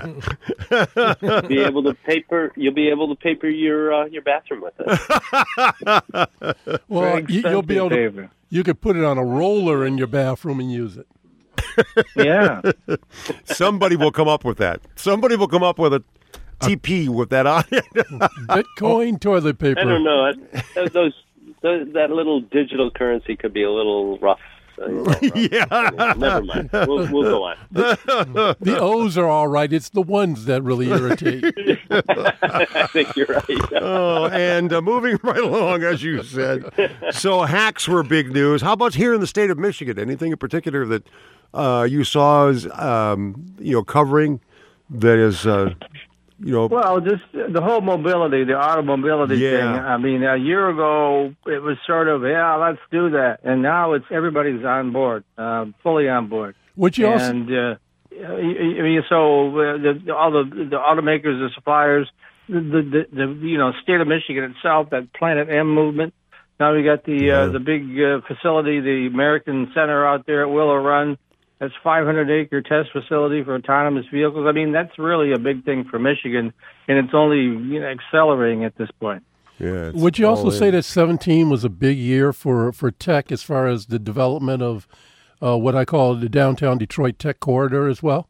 Be able to paper, you'll be able to paper your uh, your bathroom with it. Well, Very you, you'll be able to. expensive You could put it on a roller in your bathroom and use it. Yeah. Somebody will come up with that. Somebody will come up with a T P with that on it. Bitcoin toilet paper. I don't know. It, those, those that little digital currency could be a little rough. Uh, you know, rough. Yeah. Never mind. We'll, we'll go on. The O's are all right. It's the ones that really irritate. I think you're right. Oh, and uh, moving right along, as you said. So hacks were big news. How about here in the state of Michigan? Anything in particular that uh, you saw as, um, you know, covering that is, uh, you know... Well, just the whole mobility, the automobility Yeah. thing. I mean, a year ago, it was sort of, yeah, let's do that. And now it's everybody's on board, uh, fully on board. Would you also? And uh, I mean, so uh, the, all the the automakers, the suppliers, the, the the you know state of Michigan itself, that Planet M movement. Now we got the Yeah. uh, the big uh, facility, the American Center out there at Willow Run. That's five hundred acre test facility for autonomous vehicles. I mean, that's really a big thing for Michigan, and it's only you know accelerating at this point. Yeah, it's Would you also all say in. that seventeen was a big year for, for tech as far as the development of uh, what I call the downtown Detroit tech corridor as well?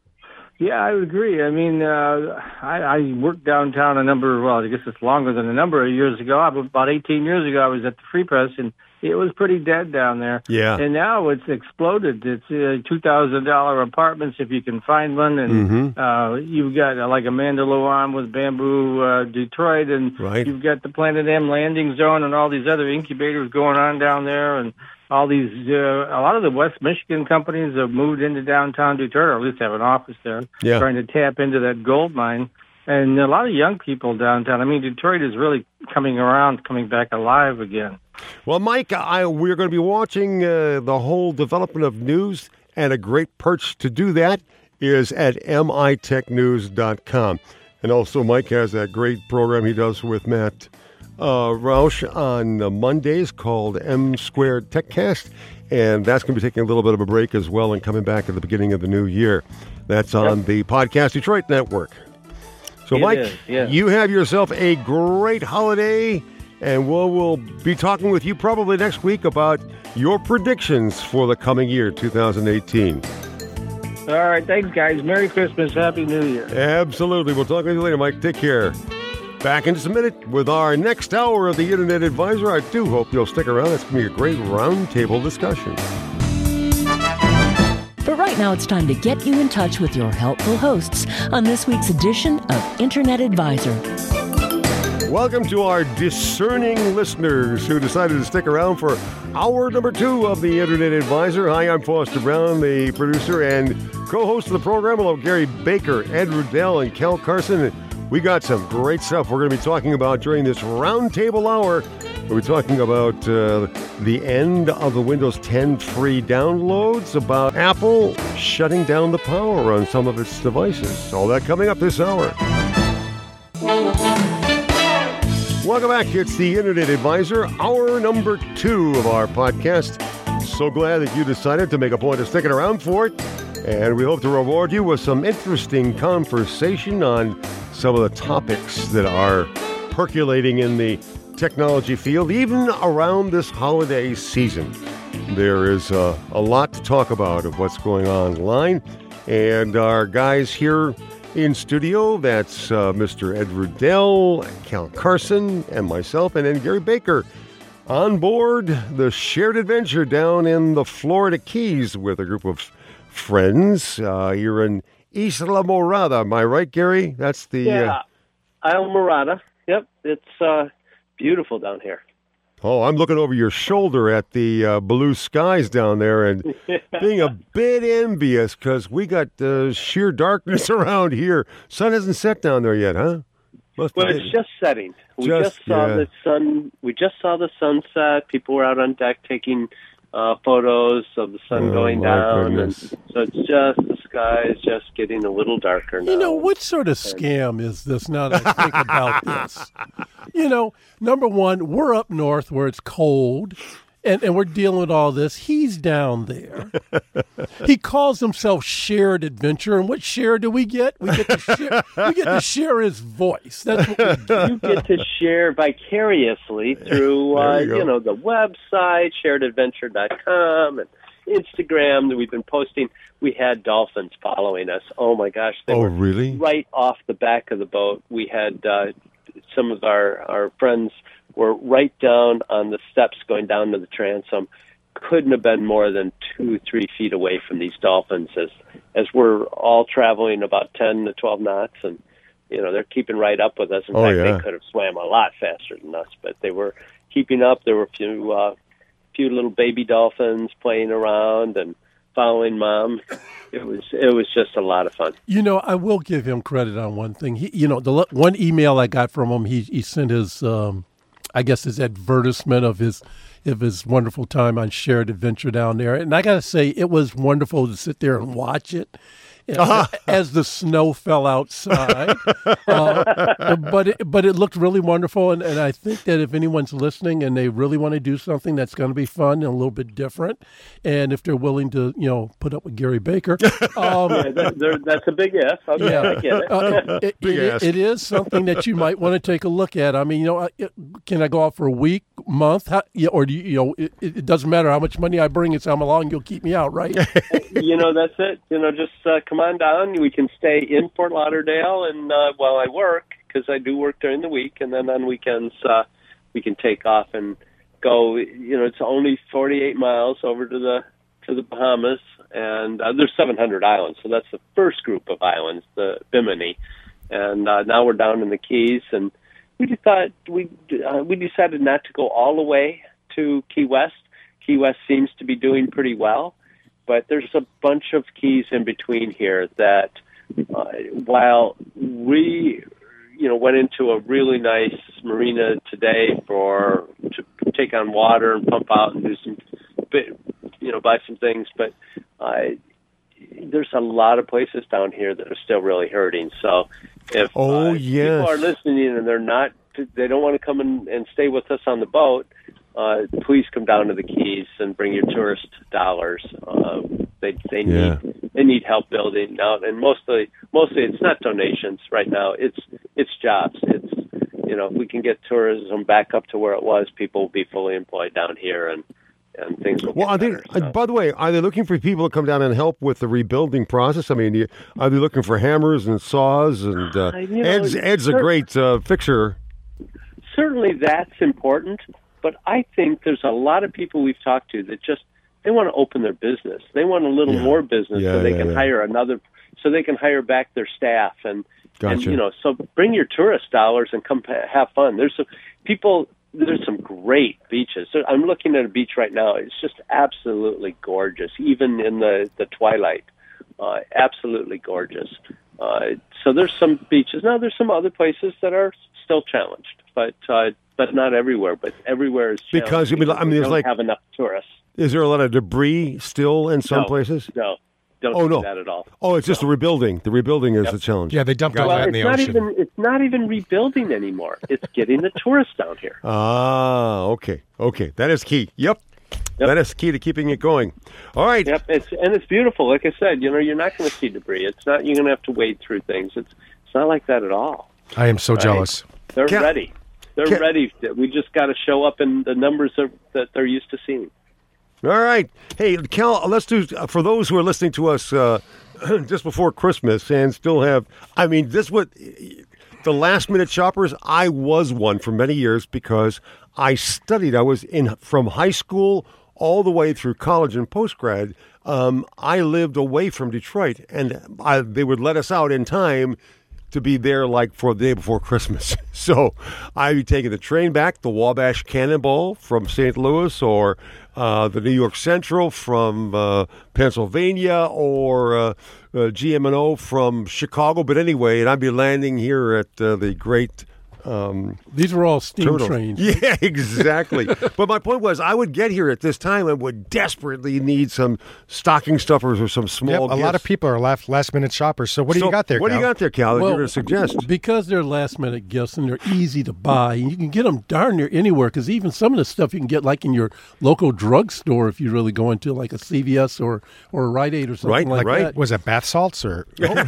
Yeah, I would agree. I mean, uh, I, I worked downtown a number, well, I guess it's longer than a number of years ago. About eighteen years ago, I was at the Free Press, and it was pretty dead down there. Yeah. And now it's exploded. It's uh, two thousand dollars apartments if you can find one. And Mhm. uh, you've got uh, like Amanda Luan with Bamboo uh, Detroit, and Right. you've got the Planet M landing zone and all these other incubators going on down there. And all these, uh, a lot of the West Michigan companies have moved into downtown Detroit, or at least have an office there, Yeah. trying to tap into that gold mine. And a lot of young people downtown. I mean, Detroit is really coming around, coming back alive again. Well, Mike, I, we're going to be watching uh, the whole development of news, and a great perch to do that is at M I tech news dot com. And also, Mike has that great program he does with Matt uh, Roush on uh, Mondays called M Squared TechCast, and that's going to be taking a little bit of a break as well and coming back at the beginning of the new year. That's on the Podcast Detroit Network. So, It Mike, is, yeah. you have yourself a great holiday, and we'll, we'll be talking with you probably next week about your predictions for the coming year, two thousand eighteen. All right, thanks, guys. Merry Christmas. Happy New Year. Absolutely. We'll talk with you later, Mike. Take care. Back in just a minute with our next hour of the Internet Advisor. I do hope you'll stick around. It's going to be a great roundtable discussion. But right now, it's time to get you in touch with your helpful hosts on this week's edition of Internet Advisor. Welcome to our discerning listeners who decided to stick around for hour number two of the Internet Advisor. Hi, I'm Foster Brown, the producer and co-host of the program. Hello, Gary Baker, Ed Rudell, and Cal Carson. We got some great stuff we're going to be talking about during this roundtable hour. We'll be talking about uh, the end of the Windows ten free downloads, about Apple shutting down the power on some of its devices. All that coming up this hour. Welcome back. It's the Internet Advisor, hour number two of our podcast. So glad that you decided to make a point of sticking around for it. And we hope to reward you with some interesting conversation on some of the topics that are percolating in the technology field, even around this holiday season. There is uh, a lot to talk about of what's going on online. And our guys here in studio, that's uh, Mister Ed Rudell, Cal Carson, and myself, and then Gary Baker on board the shared adventure down in the Florida Keys with a group of friends. Uh, you're in Isla Morada, am I right, Gary? That's the... Yeah, uh... Isla Morada. Yep, it's uh, beautiful down here. Oh, I'm looking over your shoulder at the uh, blue skies down there and being a bit envious because we got uh, sheer darkness around here. Sun hasn't set down there yet, huh? Must well, it's just setting. We just, just saw yeah. the sun. We just saw the sunset. People were out on deck taking uh, photos of the sun oh, going my down, goodness. and so it's just the sky is just getting a little darker now. You know, what sort of scam is this? Now that I think about this, you know, number one, we're up north where it's cold. And, and we're dealing with all this. He's down there. He calls himself Shared Adventure. And what share do we get? We get to share, we get to share his voice. That's what we do. You get to share vicariously through, uh, you, you know, the website, shared adventure dot com, and Instagram that we've been posting. We had dolphins following us. Oh, my gosh. They oh, were really? right off the back of the boat. We had uh, some of our, our friends were right down on the steps going down to the transom. Couldn't have been more than two, three feet away from these dolphins as as we're all traveling about ten to twelve knots, and you know they're keeping right up with us. In oh, fact, yeah. they could have swam a lot faster than us, but they were keeping up. There were a few uh, few little baby dolphins playing around and following mom. It was it was just a lot of fun. You know, I will give him credit on one thing. He, you know, the one email I got from him, he he sent his. Um, I guess his advertisement of his of his wonderful time on Shared Adventure down there. And I got to say, it was wonderful to sit there and watch it uh-huh. as the snow fell outside. uh, but, it, but it looked really wonderful. And, and I think that if anyone's listening and they really want to do something that's going to be fun and a little bit different, and if they're willing to, you know, put up with Gary Baker. Um, yeah, that, that's a big if. Okay, yeah. I get it. uh, it, it, it, it is something that you might want to take a look at. I mean, you know, it, can I go out for a week, month, how, yeah, or do you, you know, it, it doesn't matter how much money I bring and so I'm along, you'll keep me out, right? You know, that's it. You know, just uh, come on down. We can stay in Fort Lauderdale, and uh, while I work, because I do work during the week, and then on weekends uh, we can take off and go. You know, it's only forty-eight miles over to the to the Bahamas, and uh, there's seven hundred islands, so that's the first group of islands, the Bimini, and uh, now we're down in the Keys, and we just thought we uh, we decided not to go all the way to Key West. Key West seems to be doing pretty well. But there's a bunch of keys in between here that, uh, while we, you know, went into a really nice marina today for to take on water and pump out and do some, you know, buy some things. But uh, there's a lot of places down here that are still really hurting. So if oh, uh, yes. people are listening and they're not, they don't want to come in and stay with us on the boat. Uh, please come down to the Keys and bring your tourist dollars. Uh, they they need yeah. they need help building out, and mostly mostly it's not donations right now. It's it's jobs. It's you know if we can get tourism back up to where it was, people will be fully employed down here, and and things will well, get are better. they, So. By the way, are they looking for people to come down and help with the rebuilding process? I mean, are they looking for hammers and saws? And uh, you know, Ed's Ed's a cer- great uh, fixer. Certainly, that's important. But I think there's a lot of people we've talked to that just they want to open their business. They want a little yeah. more business yeah, so they yeah, can yeah. hire another, so they can hire back their staff and, gotcha. and you know, so bring your tourist dollars and come ha- have fun. There's some people. There's some great beaches. So I'm looking at a beach right now. It's just absolutely gorgeous, even in the the twilight. Uh, absolutely gorgeous. Uh, so there's some beaches. Now there's some other places that are still challenged, but uh, but not everywhere. But everywhere is challenged because I mean, I mean, there's don't like have enough tourists. Is there a lot of debris still in some no, places? No, don't oh, do no. that at all. Oh, it's just no. the rebuilding. The rebuilding is yep. the challenge. Yeah, they dumped all well, that in the it's not ocean. Even, it's not even rebuilding anymore. It's getting the tourists down here. Ah, okay, okay, that is key. Yep. Yep. That is key to keeping it going. All right. Yep, it's and it's beautiful. Like I said, you know, you're not going to see debris. It's not you're going to have to wade through things. It's it's not like that at all. I am so right? jealous. They're Cal- ready. They're Cal- ready. We just got to show up in the numbers of, that they're used to seeing. All right. Hey, Cal, let's do, for those who are listening to us uh, just before Christmas and still have, I mean, this what, the last minute shoppers, I was one for many years because I studied. I was in from high school all the way through college and postgrad. Um, I lived away from Detroit, and I, they would let us out in time to be there like for the day before Christmas. So I'd be taking the train back, the Wabash Cannonball from Saint Louis, or uh, the New York Central from uh, Pennsylvania, or uh, uh, G M and O from Chicago. But anyway, and I'd be landing here at uh, the great... Um, These were all steam Turtles. trains. Yeah, exactly. But my point was, I would get here at this time and would desperately need some stocking stuffers or some small Yep, a gifts. lot of people are last, last minute shoppers. So what do So you got there, What Cal? do you got there, Cal, that Well, you're going to suggest? Because they're last minute gifts and they're easy to buy, and you can get them darn near anywhere. Because even some of the stuff you can get like in your local drugstore if you really go into like a C V S or or a Rite Aid or something Right, like right. that. Was it bath salts or?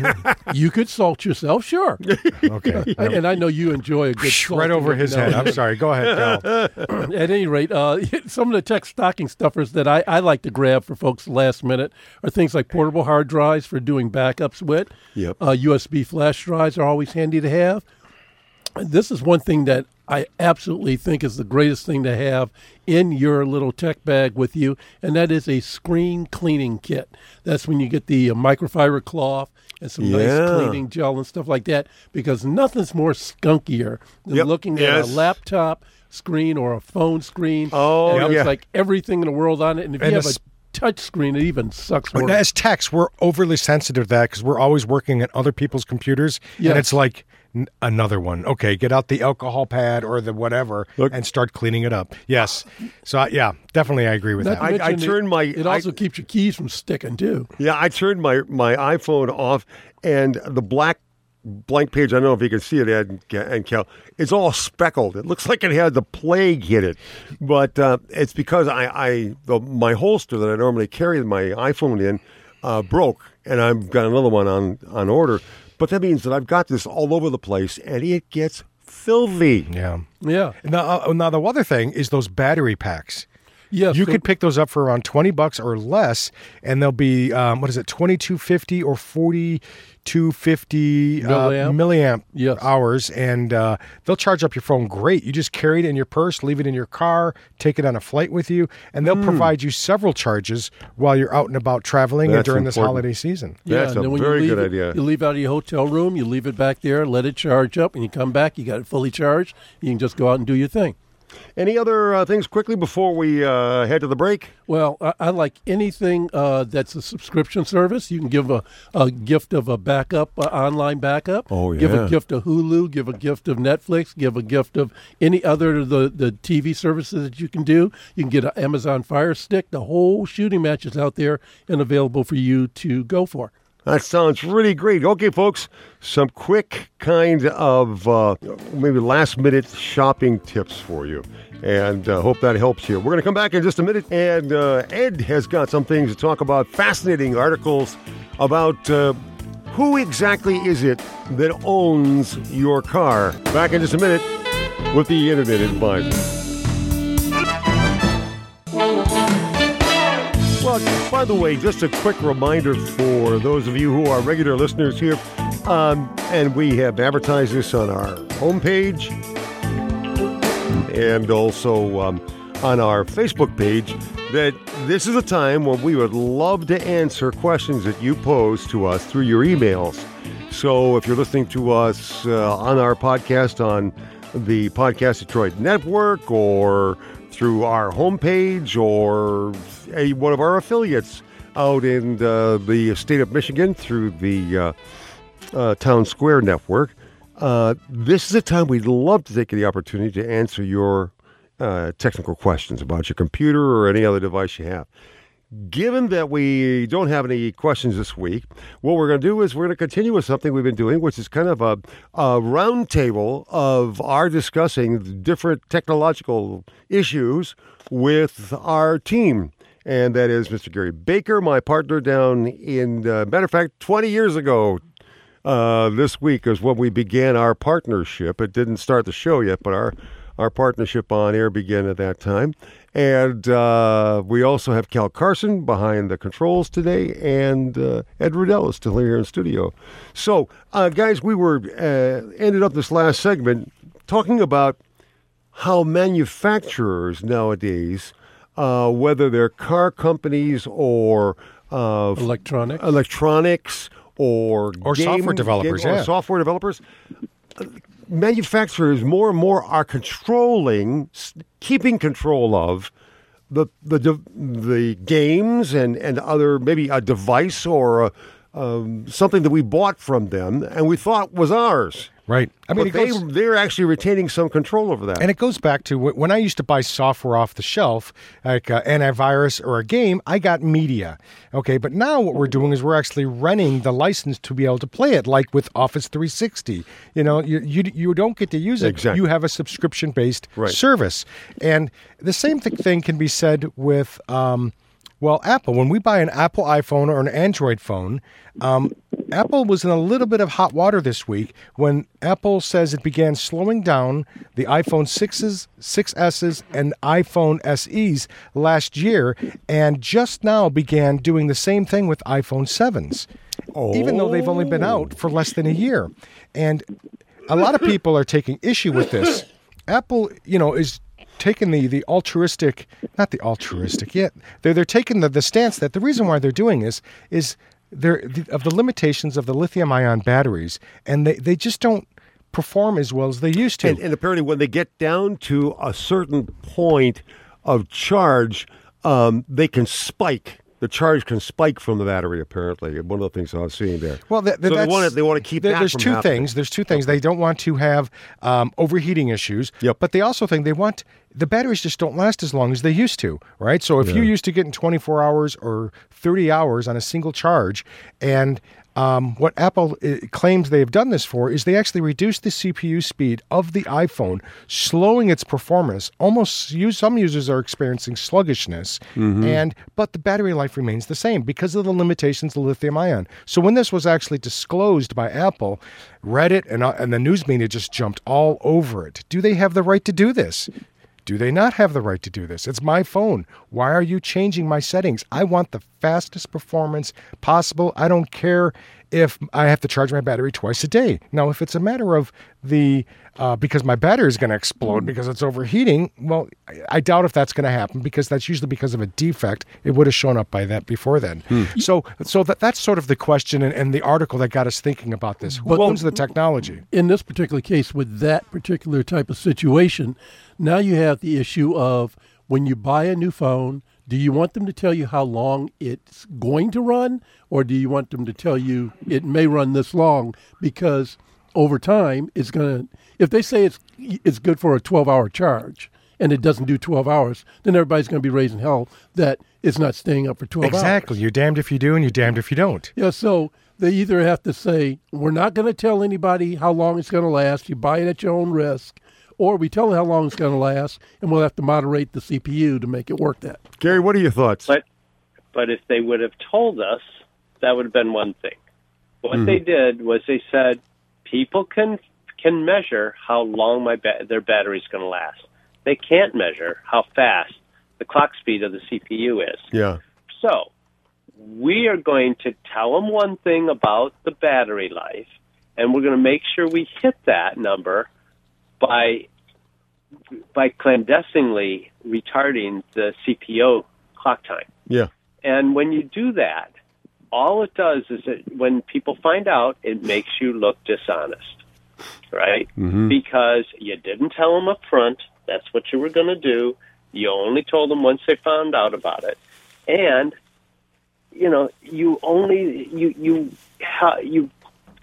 You could salt yourself, sure. Okay. And I know you enjoy a good salt Right over every his now head. and I'm sorry. Go ahead, Cal. At any rate, uh, some of the tech stocking stuffers that I, I like to grab for folks last minute are things like portable hard drives for doing backups with. Yep. Uh, U S B flash drives are always handy to have. And this is one thing that I absolutely think is the greatest thing to have in your little tech bag with you, and that is a screen cleaning kit. That's when you get the uh, microfiber cloth and some Yeah. nice cleaning gel and stuff like that, because nothing's more skunkier than Yep. looking Yes. at a laptop screen or a phone screen. Oh, and Yep. there's yeah. like everything in the world on it, and if And you have the s- a touch screen, it even sucks But worse. as techs, we're overly sensitive to that because we're always working at other people's computers, Yes. and it's like n- another one. Okay, get out the alcohol pad or the whatever Look. and start cleaning it up. Yes. So uh, yeah, definitely, I agree with Not that. to I- I mention it- turned my- It I- also keeps your keys from sticking too. Yeah, I turned my, my iPhone off, and the black blank page, I don't know if you can see it, Ed and Ca- and Cal, it's all speckled. It looks like it had the plague hit it. But uh, it's because I, I the, my holster that I normally carry my iPhone in uh, broke, and I've got another one on, on order. But that means that I've got this all over the place, and it gets filthy. Yeah. Yeah. Now, uh, now the other thing is those battery packs. Yes. You so- could pick those up for around twenty bucks or less, and they'll be um, what is it, twenty two fifty or forty two fifty uh, Milliamp? milliamp Yes. hours, and uh, they'll charge up your phone. Great, you just carry it in your purse, leave it in your car, take it on a flight with you, and they'll provide you several charges while you're out and about traveling and That's during this important. holiday season. Yeah, That's and a then when very you leave good it- idea. You leave out of your hotel room, you leave it back there, let it charge up, and you come back, you got it fully charged. You can just go out and do your thing. Any other uh, things quickly before we uh, head to the break? Well, I, I like anything uh, that's a subscription service. You can give a, a gift of a backup, uh, online backup. Oh, Give yeah. a gift of Hulu. Give a gift of Netflix. Give a gift of any other of the, the T V services that you can do. You can get an Amazon Fire Stick. The whole shooting match is out there and available for you to go for. That sounds really great. Okay, folks, some quick kind of uh, maybe last minute shopping tips for you. And uh, hope that helps you. We're going to come back in just a minute. And uh, Ed has got some things to talk about, fascinating articles about uh, who exactly is it that owns your car. Back in just a minute with the Internet Advisor. Well, by the way, just a quick reminder for those of you who are regular listeners here, um, and we have advertised this on our homepage and also um, on our Facebook page, that this is a time when we would love to answer questions that you pose to us through your emails. So if you're listening to us uh, on our podcast on the Podcast Detroit Network or through our homepage or a, one of our affiliates out in uh, the state of Michigan through the uh, uh, Town Square Network. Uh, this is a time we'd love to take the opportunity to answer your uh, technical questions about your computer or any other device you have. Given that we don't have any questions this week, what we're going to do is we're going to continue with something we've been doing, which is kind of a, a roundtable of our discussing different technological issues with our team. And that is Mister Gary Baker, my partner down in, uh, matter of fact, twenty years ago, uh, this week is when we began our partnership. It didn't start the show yet, but our, our partnership on air began at that time. And uh, we also have Cal Carson behind the controls today, and uh, Ed Riddell is still here in studio. So, uh, guys, we were uh, ended up this last segment talking about how manufacturers nowadays, uh, whether they're car companies or uh, electronics, electronics or or game, software developers, game, yeah, or software developers. Uh, manufacturers more and more are controlling, keeping control of the the the games and, and other, maybe a device or a, um, something that we bought from them and we thought was ours. Right. I mean, but it they, goes, they're actually retaining some control over that. And it goes back to when I used to buy software off the shelf, like uh, antivirus or a game, I got media. Okay, but now what we're doing is we're actually renting the license to be able to play it, like with Office three sixty. You know, you you, you don't get to use it. Exactly. You have a subscription-based right. service. And the same th- thing can be said with... Um, Well, Apple, when we buy an Apple iPhone or an Android phone, um, Apple was in a little bit of hot water this week when Apple says it began slowing down the iPhone sixes, six S's, and iPhone S Es last year, and just now began doing the same thing with iPhone sevens, oh. even though they've only been out for less than a year. And a lot of people are taking issue with this. Apple, you know, is... taking the, the altruistic, not the altruistic yet, they're, they're taking the, the stance that the reason why they're doing this is they're the, of the limitations of the lithium-ion batteries, and they, they just don't perform as well as they used to. And, and apparently when they get down to a certain point of charge, um, they can spike. The charge can spike from the battery, apparently. One of the things I was seeing there. Well, th- th- so they want to they want to keep th- that There's from two happening. things. There's two things. They don't want to have um, overheating issues. Yep. But they also think they want the batteries just don't last as long as they used to, right? So if Yeah. you used to get in twenty-four hours or thirty hours on a single charge, and Um, what Apple uh, claims they have done this for is they actually reduced the C P U speed of the iPhone, slowing its performance. Almost use, some users are experiencing sluggishness, Mm-hmm. and but the battery life remains the same because of the limitations of lithium ion. So when this was actually disclosed by Apple, Reddit and, uh, and the news media just jumped all over it. Do they have the right to do this? Do they not have the right to do this? It's my phone. Why are you changing my settings? I want the fastest performance possible. I don't care if I have to charge my battery twice a day. Now, if it's a matter of the, uh, because my battery is going to explode because it's overheating, well, I, I doubt if that's going to happen because that's usually because of a defect. It would have shown up by that before then. Hmm. So so that that's sort of the question and, and the article that got us thinking about this. Who But owns the- the technology? In this particular case, with that particular type of situation, now you have the issue of when you buy a new phone, do you want them to tell you how long it's going to run, or do you want them to tell you it may run this long because over time it's going to, if they say it's it's good for a twelve-hour charge and it doesn't do twelve hours, then everybody's going to be raising hell that it's not staying up for twelve hours. Exactly. You're damned if you do and you're damned if you don't. Yeah, so they either have to say, we're not going to tell anybody how long it's going to last, you buy it at your own risk, or we tell them how long it's going to last, and we'll have to moderate the C P U to make it work that. Gary, what are your thoughts? But but if they would have told us, that would have been one thing. What Mm-hmm. they did was they said people can can measure how long my ba- their battery's going to last. They can't measure how fast the clock speed of the C P U is. Yeah. So we are going to tell them one thing about the battery life, and we're going to make sure we hit that number by by clandestinely retarding the C P U clock time. Yeah. And when you do that, all it does is that when people find out, it makes you look dishonest, right? Mm-hmm. Because you didn't tell them up front that's what you were going to do. You only told them once they found out about it. And, you know, you only, you, you, you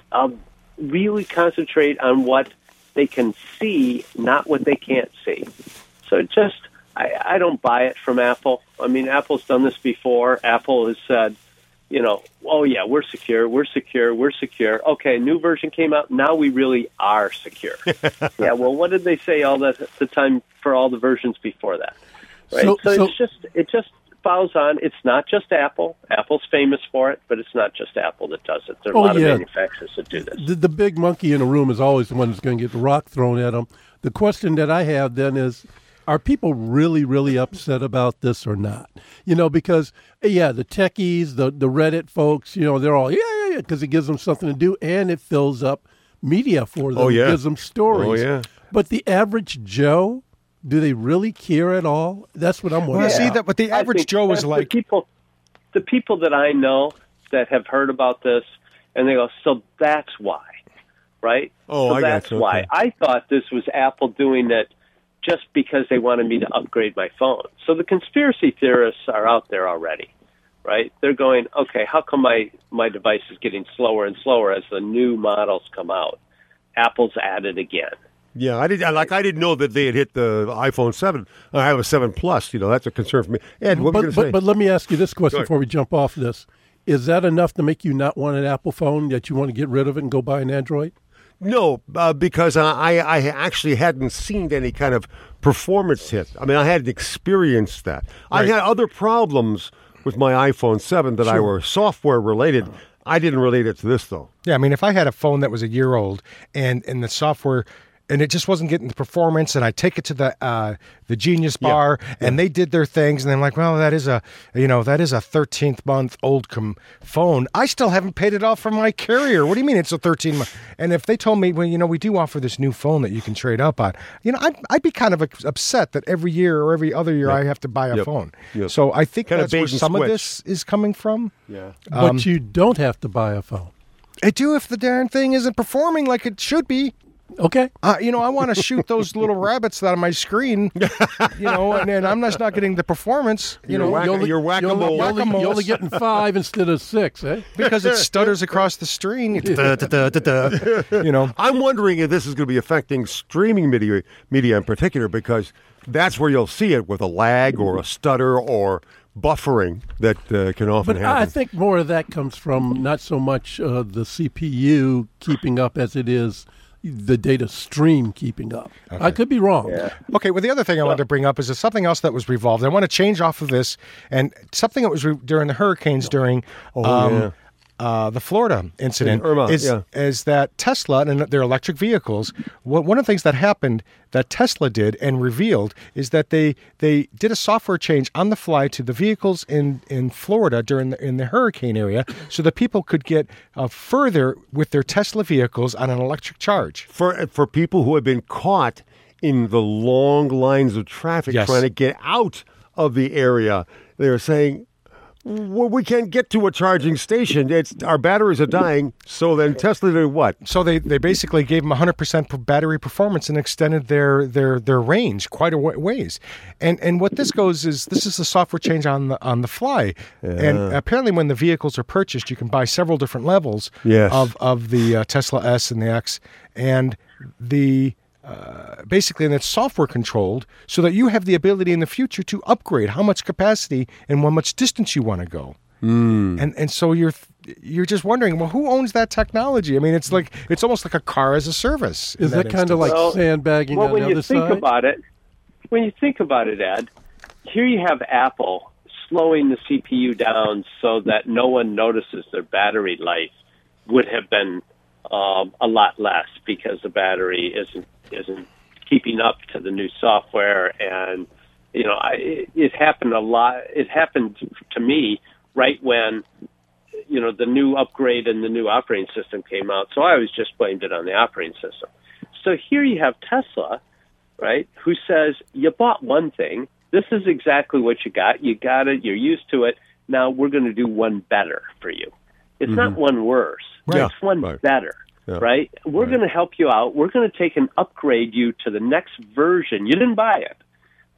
uh, really concentrate on what they can see, not what they can't see. So it just, I, I don't buy it from Apple. I mean, Apple's done this before. Apple has said, you know, oh, yeah, we're secure, we're secure, we're secure. Okay, new version came out. Now we really are secure. Yeah, well, what did they say all that the time for all the versions before that? Right? So, So, so it's just, it just follows on. It's not just Apple. Apple's famous for it, but it's not just Apple that does it. There are Oh, a lot yeah. of manufacturers that do this. the, the big monkey in the room is always the one that's going to get the rock thrown at them. The question that I have then is, are people really, really upset about this or not? You know, because, yeah, the techies, the, the Reddit folks, you know, they're all, yeah, yeah, yeah, because it gives them something to do, and it fills up media for them. Oh, yeah. It gives them stories. Oh, yeah. But the average Joe, do they really care at all? That's what I'm wondering. Well, see that, but the I average think Joe is the like, people, the people that I know that have heard about this, and they go, so that's why, right? Oh, so I that's gotcha, okay. why. I thought this was Apple doing it just because they wanted me to upgrade my phone. So the conspiracy theorists are out there already, right? They're going, okay, how come my, my device is getting slower and slower as the new models come out? Apple's at it again. Yeah, I did. Like I didn't know that they had hit the iPhone seven. I have a seven Plus. You know, that's a concern for me. Ed, what were you But, going to say? but, but let me ask you this question Go ahead. before we jump off this. Is that enough to make you not want an Apple phone, that you want to get rid of it and go buy an Android? No, uh, because I, I actually hadn't seen any kind of performance hit. I mean, I hadn't experienced that. I Right. had other problems with my iPhone seven that I were software related. I didn't relate it to this, though. yeah, I mean, if I had a phone that was a year old and, and the software, and it just wasn't getting the performance, and I take it to the uh, the Genius Bar, and they did their things, and I'm like, well, that is a, you know, that is a thirteenth month old com- phone. I still haven't paid it off from my carrier. What do you mean it's a thirteen month? And if they told me, well, you know, we do offer this new phone that you can trade up on, you know, I'd, I'd be kind of upset that every year or every other year I have to buy a Yep. phone. Yep. So I think Kinda that's where bait and some of switch. this is coming from. Yeah. But you don't have to buy a phone. I do if the darn thing isn't performing like it should be. Okay. Uh, you know, I want to shoot those little rabbits out of my screen, you know, and, and I'm just not getting the performance, you You're know, whack- You only- you're you only- whack-a-mole. You're only, Whack-a-mole. you're only getting five instead of six, eh? because it stutters across the screen. Da, da, da, da, da. You know, I'm wondering if this is going to be affecting streaming media, media in particular, because that's where you'll see it with a lag or a stutter or buffering that uh, can often But happen. I think more of that comes from not so much uh, the C P U keeping up as it is the data stream keeping up. I could be wrong. okay. Well, the other thing I wanted to bring up is there's something else that was revolved. I want to change off of this, and something that was re- during the hurricanes during um, yeah. uh, the Florida incident Irma, is yeah. is that Tesla and their electric vehicles. What, one of the things that happened that Tesla did and revealed is that they they did a software change on the fly to the vehicles in, in Florida during the, in the hurricane area, so that people could get uh, further with their Tesla vehicles on an electric charge. for for people who have been caught in the long lines of traffic Yes. trying to get out of the area, they're saying, well, we can't get to a charging station. It's our batteries are dying. So then Tesla did what? So they, they basically gave them one hundred percent battery performance and extended their their, their range quite a wa- ways. And and what this goes is this is a software change on the on the fly. And apparently when the vehicles are purchased, you can buy several different levels Yes. of of the uh, Tesla S and the X, and the uh, basically, and it's software controlled so that you have the ability in the future to upgrade how much capacity and how much distance you want to go. Mm. And and so you're you're just wondering, well, who owns that technology? I mean, it's like it's almost like a car as a service. in Is that, kind instance. of like Well, sandbagging Well, on when the you other think side? about it, when you think about it, Ed, here you have Apple slowing the C P U down so that no one notices their battery life would have been um, a lot less because the battery isn't isn't keeping up to the new software. And you know, I, it, it happened a lot. It happened to me right when you know the new upgrade and the new operating system came out. So I was just blamed it on the operating system. So here you have Tesla, right, who says, you bought one thing. This is exactly what you got. You got it. You're used to it. Now we're going to do one better for you. It's not one worse. Right. It's one Right. better, Yeah. right? We're going to help you out. We're going to take and upgrade you to the next version. You didn't buy it,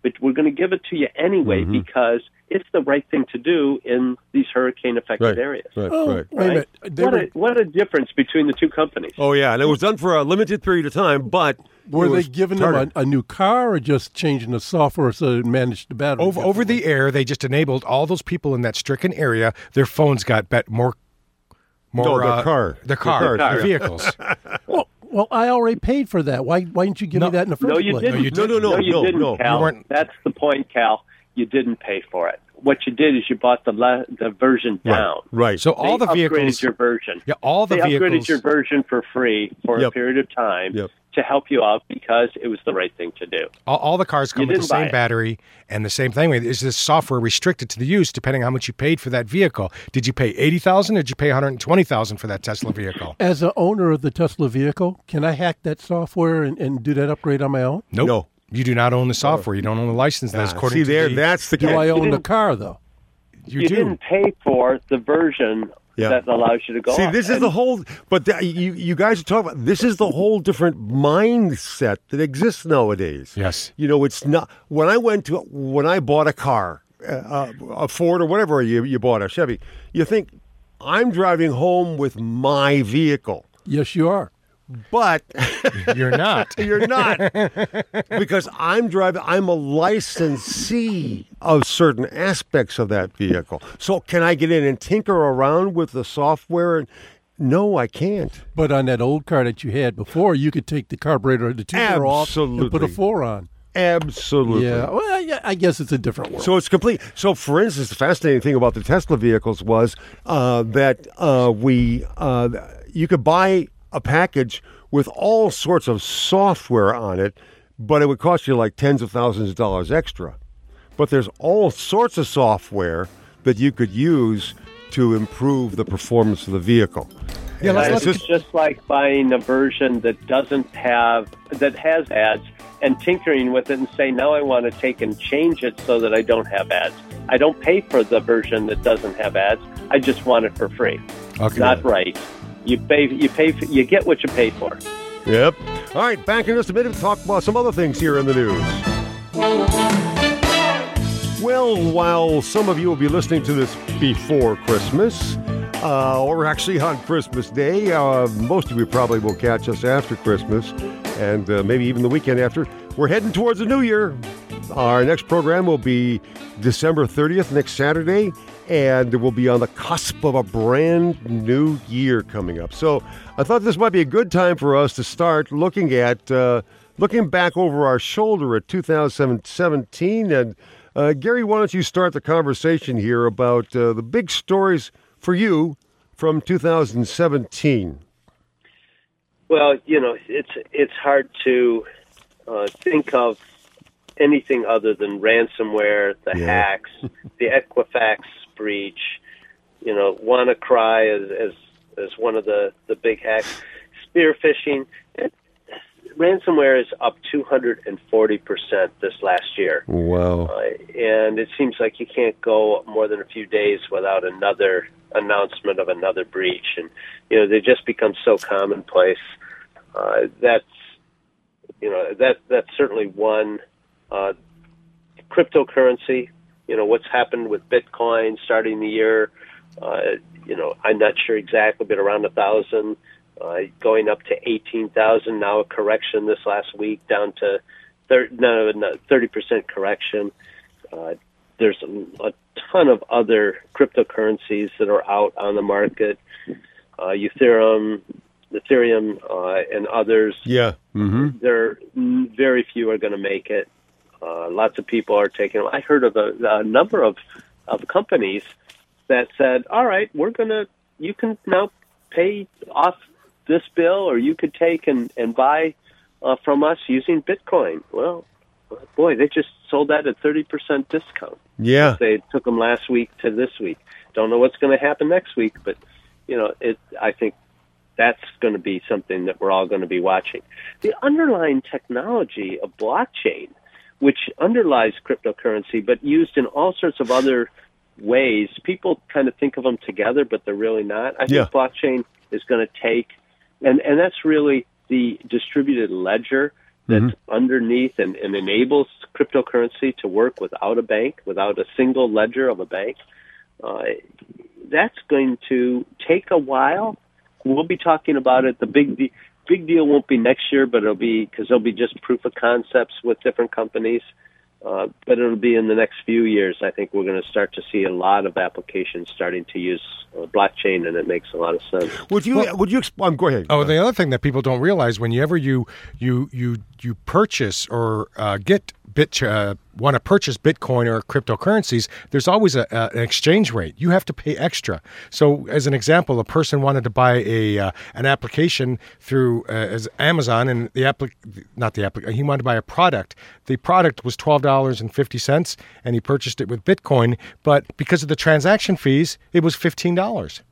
but we're going to give it to you anyway Mm-hmm. because it's the right thing to do in these hurricane-affected Right, areas. right, Oh, right. wait a minute. They What were, a, what a difference between the two companies. Oh, yeah, and it was done for a limited period of time, but were it they was giving them targeted. a, a new car or just changing the software so it managed the battery? Over, over the air, they just enabled all those people in that stricken area. Their phones got bet more. More, No, their uh, car. Their car, Their car, their yeah. vehicles. Well, well, I already paid for that. Why, why didn't you give No, me that in the first No, you place? didn't. No, you No, no, no, No, you no, didn't, no. Cal. You weren't- That's the point, Cal. You didn't pay for it. What you did is you bought the le- the version down. Right. So all They the vehicles. upgraded your version. Yeah, all the they vehicles. upgraded your version for free for Yep. a period of time Yep. to help you out because it was the right thing to do. All, all the cars come You with the didn't buy same it. battery and the same thing. Is this software restricted to the use depending on how much you paid for that vehicle? Did you pay eighty thousand dollars or did you pay one hundred twenty thousand dollars for that Tesla vehicle? As an owner of the Tesla vehicle, can I hack that software and, and do that upgrade on my own? Nope. No. You do not own the software. You don't own the license. That's Ah, according see to there, the, that's the Do catch. I own the didn't- car, though? you, You do. didn't pay for the version Yeah. that allows you to go See, off. this is And the whole. But the, you you guys are talking about. This is the whole different mindset that exists nowadays. Yes. You know, it's not when I went to when I bought a car, uh, a Ford or whatever you you bought, a Chevy. You think I'm driving home with my vehicle, Yes, you are. but You're not. you're not because I'm driving. I'm a licensee of certain aspects of that vehicle. So can I get in and tinker around with the software? And no, I can't. But on that old car that you had before, you could take the carburetor, the two-door off, and put a Absolutely. four on. Absolutely. Yeah, well, yeah, I guess it's a different world. So it's complete. So, for instance, the fascinating thing about the Tesla vehicles was uh, that uh, we uh, you could buy a package with all sorts of software on it, but it would cost you like tens of thousands of dollars extra. But there's all sorts of software that you could use to improve the performance of the vehicle. Yeah, let's, Uh, let's, it's just like buying a version that doesn't have that has ads and tinkering with it and say, now I want to take and change it so that I don't have ads. I don't pay for the version that doesn't have ads. I just want it for free. Okay. Not right. You pay. You pay. For, you get what you pay for. Yep. All right, back in just a minute to talk about some other things here in the news. Well, while some of you will be listening to this before Christmas, uh, or actually on Christmas Day, uh, most of you probably will catch us after Christmas, and uh, maybe even the weekend after. We're heading towards the new year. Our next program will be December thirtieth, next Saturday, and we'll be on the cusp of a brand new year coming up. So I thought this might be a good time for us to start looking at, uh, looking back over our shoulder at two thousand seventeen. And uh, Gary, why don't you start the conversation here about uh, the big stories for you from two thousand seventeen? Well, you know, it's it's hard to uh, think of anything other than ransomware, the Yeah. hacks, the Equifax breach. You know, WannaCry as as as one of the the big hacks, spear phishing. It, ransomware is up two hundred forty percent this last year. Wow. Uh, and it seems like you can't go more than a few days without another announcement of another breach. And, you know, they just become so commonplace. Uh, that's, you know, that that's certainly one. Uh, cryptocurrency, you know, what's happened with Bitcoin starting the year, uh, you know, I'm not sure exactly, but around a thousand. Uh, going up to eighteen thousand, now a correction this last week down to thirty, no, no, thirty percent correction. Uh, there's a, a ton of other cryptocurrencies that are out on the market, uh, Ethereum, Ethereum, uh, and others. Yeah. Mm-hmm. There, very few are going to make it. Uh, lots of people are taking. I heard of a, a number of of companies that said, "All right, we're going to. You can now pay off this bill, or you could take and, and buy uh, from us using Bitcoin." Well, boy, they just sold that at thirty percent discount. Yeah. They took them last week to this week. Don't know what's going to happen next week, but, you know, it. I think that's going to be something that we're all going to be watching. The underlying technology of blockchain, which underlies cryptocurrency, but used in all sorts of other ways, people kind of think of them together, but they're really not. I think Yeah. blockchain is going to take... And and that's really the distributed ledger that's Mm-hmm. underneath and, and enables cryptocurrency to work without a bank, without a single ledger of a bank. Uh, that's going to take a while. We'll be talking about it. The big de- big deal won't be next year, but it'll be because there'll be just proof of concepts with different companies. Uh, but it'll be in the next few years. I think we're going to start to see a lot of applications starting to use uh, blockchain, and it makes a lot of sense. Would you? Would you? Exp- um, go ahead. Oh, the other thing that people don't realize, whenever you you you you purchase or uh, get bit uh, want to purchase Bitcoin or cryptocurrencies, there's always a, a, an exchange rate. You have to pay extra. So, as an example, a person wanted to buy a uh, an application through uh, as Amazon, and the applic not the applic he wanted to buy a product. The product was twelve dollars and fifty cents, and he purchased it with Bitcoin. But because of the transaction fees, it was fifteen dollars.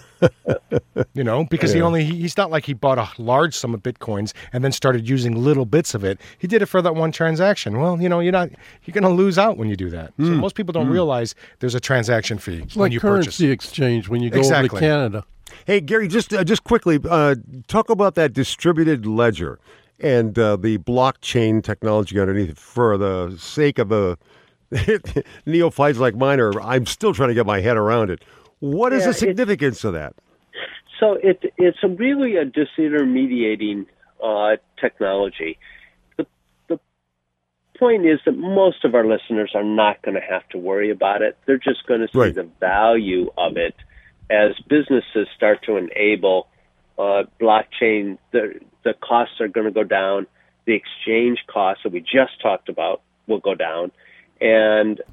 You know, because yeah. he only he, he's not like he bought a large sum of Bitcoins and then started using little bits of it. He did it for that one transaction. Well, you know, you're not you're going to lose out when you do that. Mm. So most people don't mm. realize there's a transaction fee it's when like you currency purchase. exchange when you go exactly. over to Canada. Hey, Gary, just uh, just quickly uh, talk about that distributed ledger and uh, the blockchain technology underneath it. For the sake of the neophytes like mine, or I'm still trying to get my head around it. What is yeah, the significance of that? So it, it's a really a disintermediating uh, technology. The, the point is that most of our listeners are not going to have to worry about it. They're just going to see right. the value of it as businesses start to enable uh, blockchain. The, the costs are going to go down. The exchange costs that we just talked about will go down. And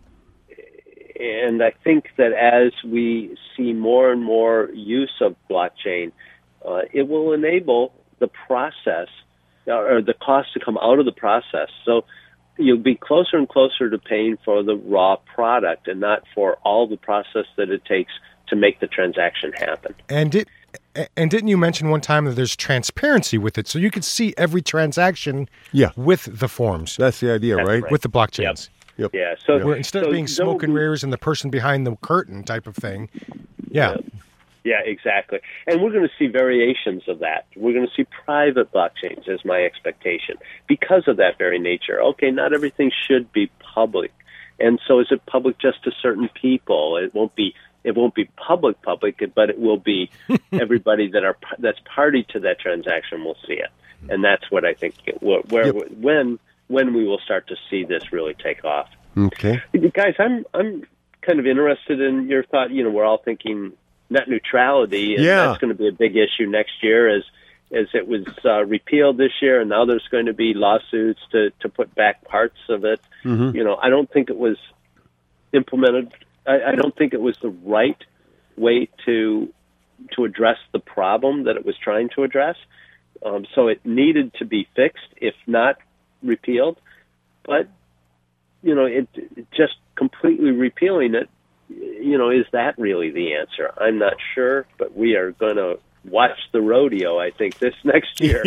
And I think that as we see more and more use of blockchain, uh, it will enable the process or the cost to come out of the process. So you'll be closer and closer to paying for the raw product and not for all the process that it takes to make the transaction happen. And did and didn't you mention one time that there's transparency with it, so you could see every transaction yeah. with the forms? That's the idea, That's right? right? With the blockchains. Yep. Yeah. So Where instead so of being smoke and mirrors and the person behind the curtain type of thing, yeah. yeah. Yeah, exactly. And we're going to see variations of that. We're going to see private blockchains is my expectation because of that very nature. Okay, not everything should be public. And so is it public just to certain people? It won't be it won't be public public, but it will be everybody that are that's party to that transaction will see it. And that's what I think it will, where yep. when when we will start to see this really take off. Okay. Guys, I'm I'm kind of interested in your thought. You know, we're all thinking net neutrality, and yeah. that's going to be a big issue next year as as it was uh, repealed this year, and now there's going to be lawsuits to, to put back parts of it. Mm-hmm. You know, I don't think it was implemented. I, I don't think it was the right way to to address the problem that it was trying to address. Um, so it needed to be fixed, if not repealed. But, you know, it, it just completely repealing it, you know, is that really the answer? I'm not sure, but we are going to watch the rodeo, I think, this next year.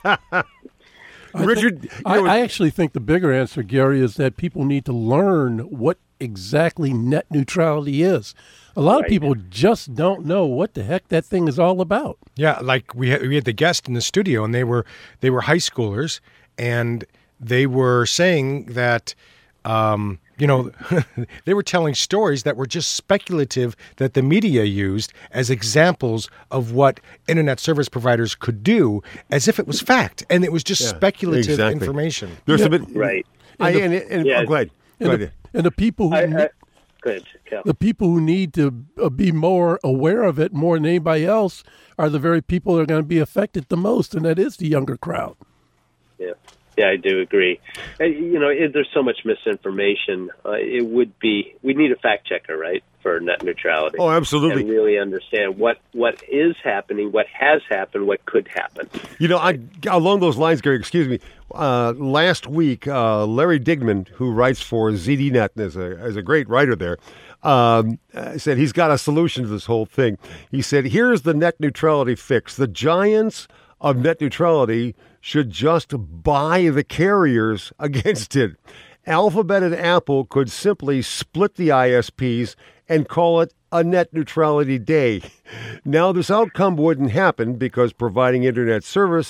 Richard, think, I, I actually think the bigger answer, Gary, is that people need to learn what exactly net neutrality is. A lot right. of people just don't know what the heck that thing is all about. Yeah, like we had, we had the guest in the studio, and they were they were high schoolers, and they were saying that, um, you know, they were telling stories that were just speculative that the media used as examples of what internet service providers could do, as if it was fact, and it was just yeah, speculative exactly. information. There's yeah. a bit right. I, and the, and, and, yeah. oh, go ahead. Go and, ahead. the, and the people who I, ne- I, good, Cal. the people who need to uh, be more aware of it more than anybody else are the very people that are going to be affected the most, and that is the younger crowd. Yeah. Yeah, I do agree. Uh, you know, it, there's so much misinformation. Uh, it would be, we need a fact checker, right, for net neutrality. Oh, absolutely. And really understand what, what is happening, what has happened, what could happen. You know, I, along those lines, Gary, excuse me, uh, last week, uh, Larry Digman, who writes for Z D Net, is a, is a great writer there, um, uh, said he's got a solution to this whole thing. He said, here's the net neutrality fix. The giants of net neutrality should just buy the carriers against it. Alphabet and Apple could simply split the I S Ps and call it a net neutrality day. Now, this outcome wouldn't happen because providing internet service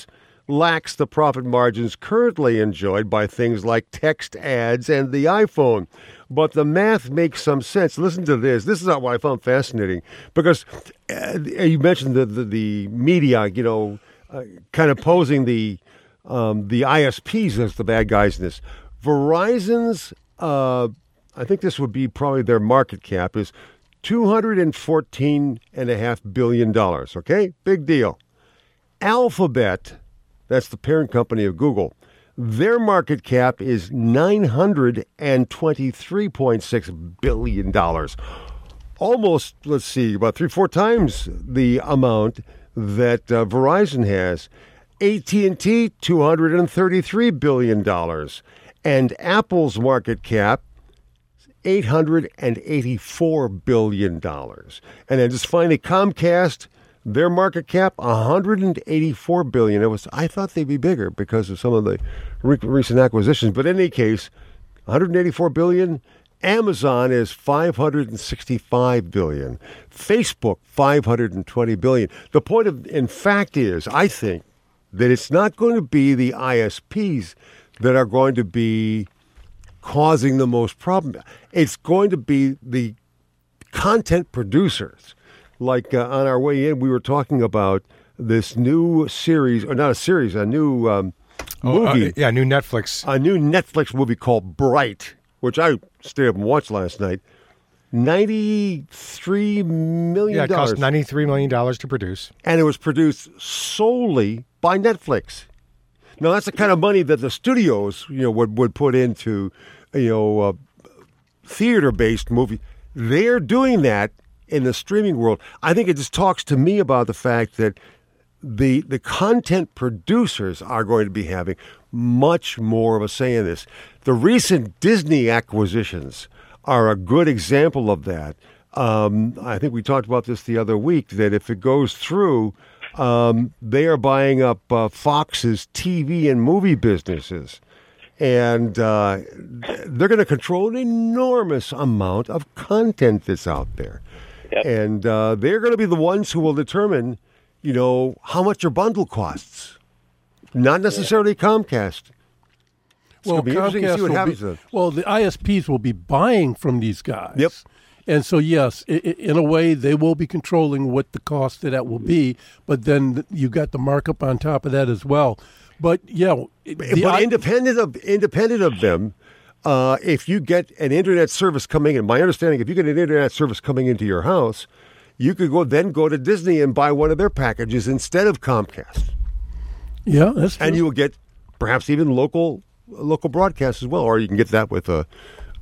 lacks the profit margins currently enjoyed by things like text ads and the iPhone. But the math makes some sense. Listen to this. This is what I found fascinating because uh, you mentioned the, the, the media, you know, uh, kind of posing the um, the I S Ps as the bad guys in this. Verizon's, uh, I think this would be probably their market cap, is two hundred fourteen point five billion dollars, okay? Big deal. Alphabet, that's the parent company of Google, their market cap is nine hundred twenty-three point six billion dollars. Almost, let's see, about three, four times the amount that uh, Verizon has. A T and T, two hundred thirty-three billion dollars. And Apple's market cap, eight hundred eighty-four billion dollars. And then just finally, Comcast, their market cap, one hundred eighty-four billion dollars. It was, I thought they'd be bigger because of some of the re- recent acquisitions. But in any case, one hundred eighty-four billion dollars. Amazon is five hundred sixty-five billion dollars. Facebook, five hundred twenty billion dollars. The point of, in fact, is, I think, that it's not going to be the I S Ps that are going to be causing the most problem. It's going to be the content producers. Like uh, on our way in, we were talking about this new series, or not a series, a new um, movie. Oh, uh, yeah, new Netflix. A new Netflix movie called Bright, which I stayed up and watched last night. ninety-three million dollars. Yeah, it cost ninety-three million dollars to produce. And it was produced solely by Netflix. Now, that's the kind of money that the studios, you know, would, would put into, you know, uh, theater-based movie. They're doing that in the streaming world. I think it just talks to me about the fact that the the content producers are going to be having much more of a say in this. The recent Disney acquisitions are a good example of that. Um, I think we talked about this the other week, that if it goes through, um, they are buying up uh, Fox's T V and movie businesses. And uh, they're going to control an enormous amount of content that's out there. Yep. And uh, they're going to be the ones who will determine, you know, how much your bundle costs. Not necessarily yeah. Comcast. It's well, going to be interesting to see what will happens be, then. Well, the I S Ps will be buying from these guys. Yep. And so, yes, I- in a way, they will be controlling what the cost of that will be, but then you got the markup on top of that as well. But, yeah. The but I- independent of independent of them, uh, if you get an internet service coming in, my understanding, if you get an internet service coming into your house, you could go then go to Disney and buy one of their packages instead of Comcast. Yeah, that's true. And you will get perhaps even local local broadcasts as well, or you can get that with a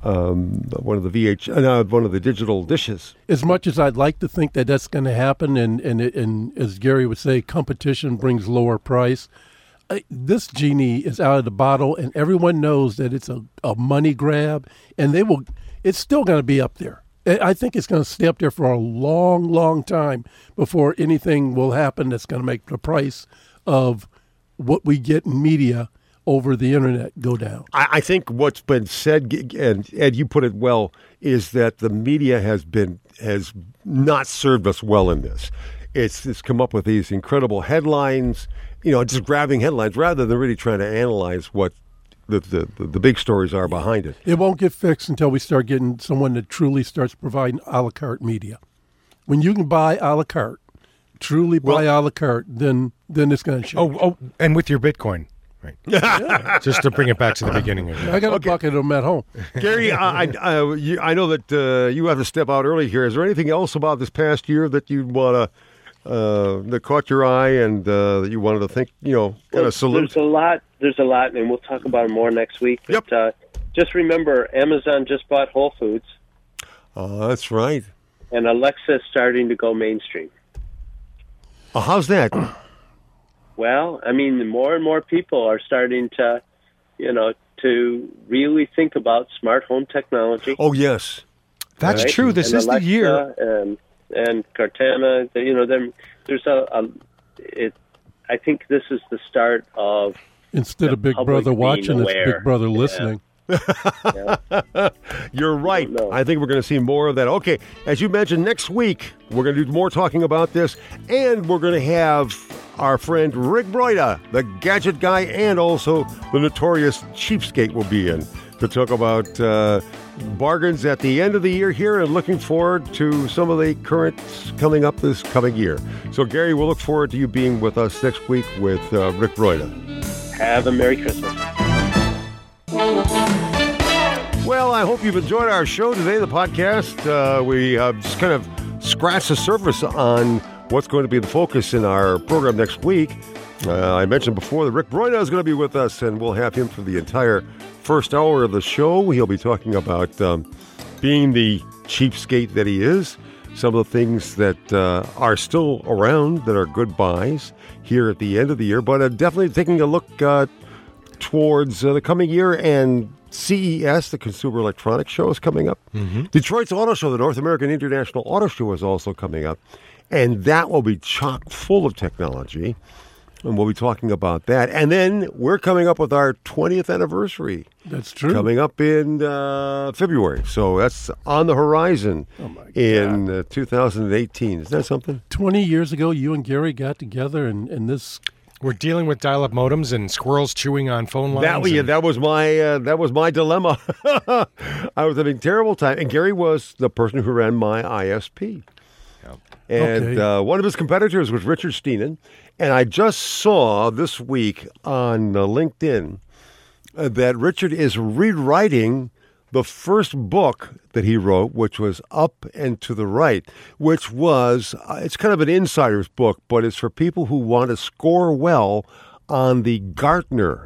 um, one of the V H, uh, one of the digital dishes. As much as I'd like to think that that's going to happen, and and and as Gary would say, competition brings lower price. Uh, this genie is out of the bottle, and everyone knows that it's a, a money grab, and they will. It's still going to be up there. I I think it's going to stay up there for a long, long time before anything will happen that's going to make the price of what we get in media over the internet go down. I, I think what's been said, and Ed, you put it well, is that the media has been has not served us well in this. It's it's come up with these incredible headlines, you know, just grabbing headlines rather than really trying to analyze what the the, the big stories are behind it. It won't get fixed until we start getting someone that truly starts providing a la carte media. When you can buy a la carte, truly buy Well, a la carte, then then it's going to change. Oh, oh, and with your Bitcoin. Right. Yeah. Just to bring it back to the beginning of it. I got a bucket of them at home. Gary, I, I, uh, you, I know that uh, you have to step out early here. Is there anything else about this past year that you want to uh, that caught your eye and uh, that you wanted to think, you know, kind Well, of salute? There's a lot. There's a lot, and we'll talk about it more next week. But, Yep. uh, just remember, Amazon just bought Whole Foods, Oh, that's right. and Alexa is starting to go mainstream. Oh, how's that? Well, I mean, more and more people are starting to, you know, to really think about smart home technology. Oh, yes. That's right? true. This And is Alexa the year. And and Cortana, you know, there, there's a, a it. I think this is the start of Instead the of Big public Brother being watching, it's aware. Big Brother Yeah. listening. You're right. No. I think we're going to see more of that. Okay, as you mentioned, next week we're going to do more talking about this, and we're going to have our friend Rick Broida, the gadget guy, and also the notorious cheapskate will be in to talk about uh, bargains at the end of the year here, and looking forward to some of the currents coming up this coming year. So, Gary, we'll look forward to you being with us next week with uh, Rick Broida. Have a Merry Christmas. Well, I hope you've enjoyed our show today, the podcast. Uh, we uh, just kind of scratched the surface on what's going to be the focus in our program next week. Uh, I mentioned before that Rick Broida is going to be with us, and we'll have him for the entire first hour of the show. He'll be talking about um, being the cheapskate that he is, some of the things that uh, are still around that are good buys here at the end of the year, but uh, definitely taking a look uh, towards uh, the coming year. And C E S, the Consumer Electronics Show, is coming up. Mm-hmm. Detroit's Auto Show, the North American International Auto Show, is also coming up. And that will be chock full of technology. And we'll be talking about that. And then we're coming up with our twentieth anniversary. That's true. Coming up in uh, February. So that's on the horizon oh my God. in uh, two thousand eighteen. Is that something? twenty years ago, you and Gary got together, and, and this... We're dealing with dial-up modems and squirrels chewing on phone lines. That, yeah, and... that was my uh, that was my dilemma. I was having a terrible time. And Gary was the person who ran my I S P. Yep. And Okay. uh, one of his competitors was Richard Steenan. And I just saw this week on uh, LinkedIn uh, that Richard is rewriting the first book that he wrote, which was Up and to the Right, which was, uh, it's kind of an insider's book, but it's for people who want to score well on the Gartner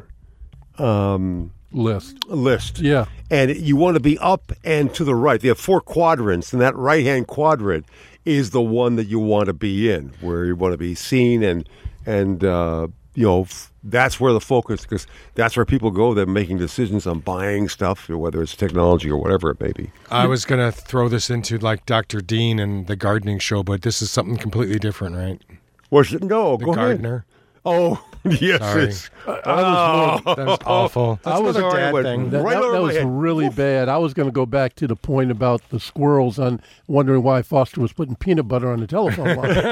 um, list. list. Yeah. And you want to be up and to the right. They have four quadrants, and that right-hand quadrant is the one that you want to be in, where you want to be seen, and, and uh, you know, f- that's where the focus, because that's where people go. They're making decisions on buying stuff, whether it's technology or whatever it may be. I was going to throw this into like Doctor Dean and the gardening show, but this is something completely different, right? What's it? No, The go gardener. ahead. Oh, yes. Sorry. It's, I was oh, That was awful. That's I was another sorry, dad but- thing. That, Right that, over that my was head. really bad. I was going to go back to the point about the squirrels on wondering why Foster was putting peanut butter on the telephone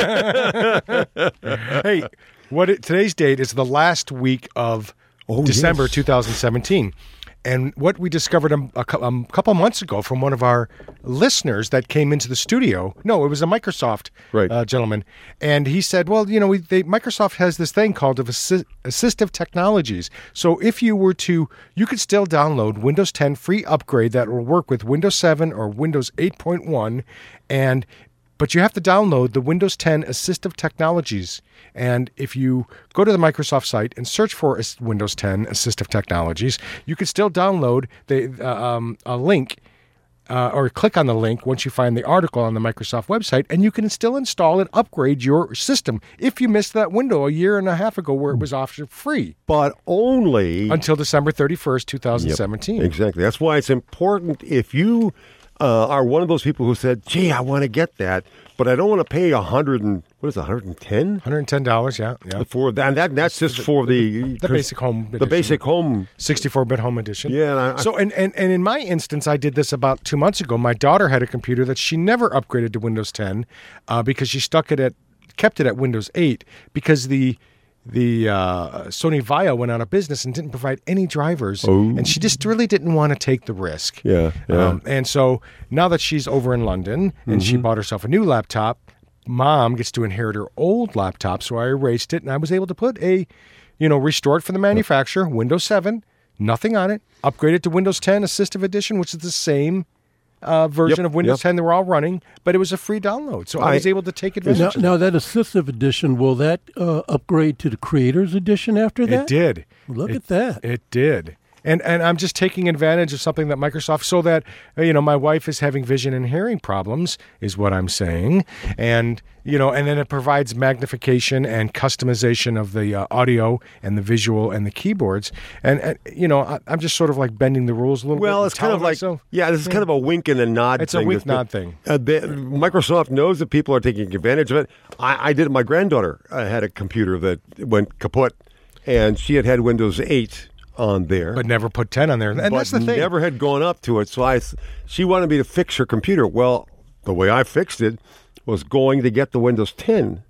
line. Hey, what it, today's date is the last week of Oh, December yes. two thousand seventeen. And what we discovered a, a, cou- a couple months ago from one of our listeners that came into the studio, no, it was a Microsoft Right. uh, gentleman, and he said, well, you know, we, they, Microsoft has this thing called of assi- assistive technologies. So if you were to, you could still download Windows ten free upgrade that will work with Windows seven or Windows eight point one, and but you have to download the Windows ten Assistive Technologies. And if you go to the Microsoft site and search for As- Windows ten Assistive Technologies, you can still download the uh, um, a link uh, or click on the link once you find the article on the Microsoft website, and you can still install and upgrade your system if you missed that window a year and a half ago where it was offered free but only until December thirty-first, twenty seventeen. Exactly. That's why it's important if you uh, are one of those people who said, gee, I want to get that, but I don't want to pay a hundred and what is it, one hundred ten one hundred ten dollars, yeah, yeah. for that. And that that's just for the The basic home the edition. basic home. sixty-four bit home edition. Yeah, and I- so and, and and in my instance, I did this about two months ago. My daughter had a computer that she never upgraded to Windows ten uh, because she stuck it at kept it at Windows eight because the the uh, Sony Vaio went out of business and didn't provide any drivers, and she just really didn't want to take the risk. Yeah, yeah. Um, and so now that she's over in London and she bought herself a new laptop, Mom gets to inherit her old laptop. So I erased it, and I was able to put a, you know, restore it from the manufacturer, Windows seven, nothing on it, upgrade it to Windows ten Assistive Edition, which is the same uh, version Yep, of Windows yep. ten. They were all running, but it was a free download. So I, I- was able to take advantage now, of it. now, that assistive edition, will that uh, upgrade to the Creators Edition after that? It did. Look It- at that. It did. And and I'm just taking advantage of something that Microsoft, so that, uh, you know, my wife is having vision and hearing problems, is what I'm saying. And, you know, and then it provides magnification and customization of the uh, audio and the visual and the keyboards. And, and you know, I, I'm just sort of like bending the rules a little bit. Well, and it's kind of telling like myself- yeah, this is kind of a wink and a nod. It's a thing. wink This- nod thing. Uh, the, Microsoft knows that people are taking advantage of it. I, I did it. My granddaughter uh, had a computer that went kaput, and she had had Windows eight on there, But never put ten on there. And but that's the thing. never had gone up to it. So I, she wanted me to fix her computer. Well, the way I fixed it was going to get the Windows ten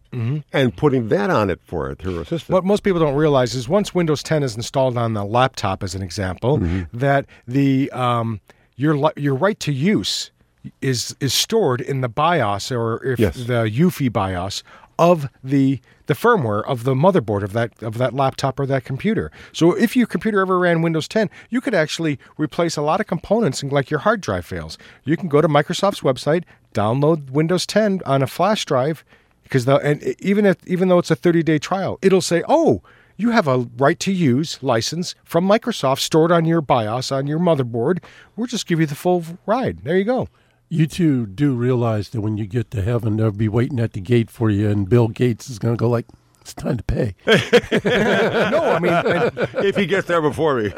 mm-hmm. and putting that on it for it, her assistant. What most people don't realize is once Windows ten is installed on the laptop, as an example, mm-hmm. that the um, your your right to use is is stored in the BIOS or if yes. the U E F I BIOS of the the firmware of the motherboard of that of that laptop or that computer. So if your computer ever ran Windows ten, you could actually replace a lot of components, like your hard drive fails. You can go to Microsoft's website, download Windows ten on a flash drive, because the and even if even though it's a thirty-day trial, it'll say, "Oh, you have a right to use license from Microsoft stored on your BIOS on your motherboard. We'll just give you the full ride." There you go. You two do realize that when you get to heaven, they'll be waiting at the gate for you, and Bill Gates is going to go like, "It's time to pay." No, I mean, and, if he gets there before me. so,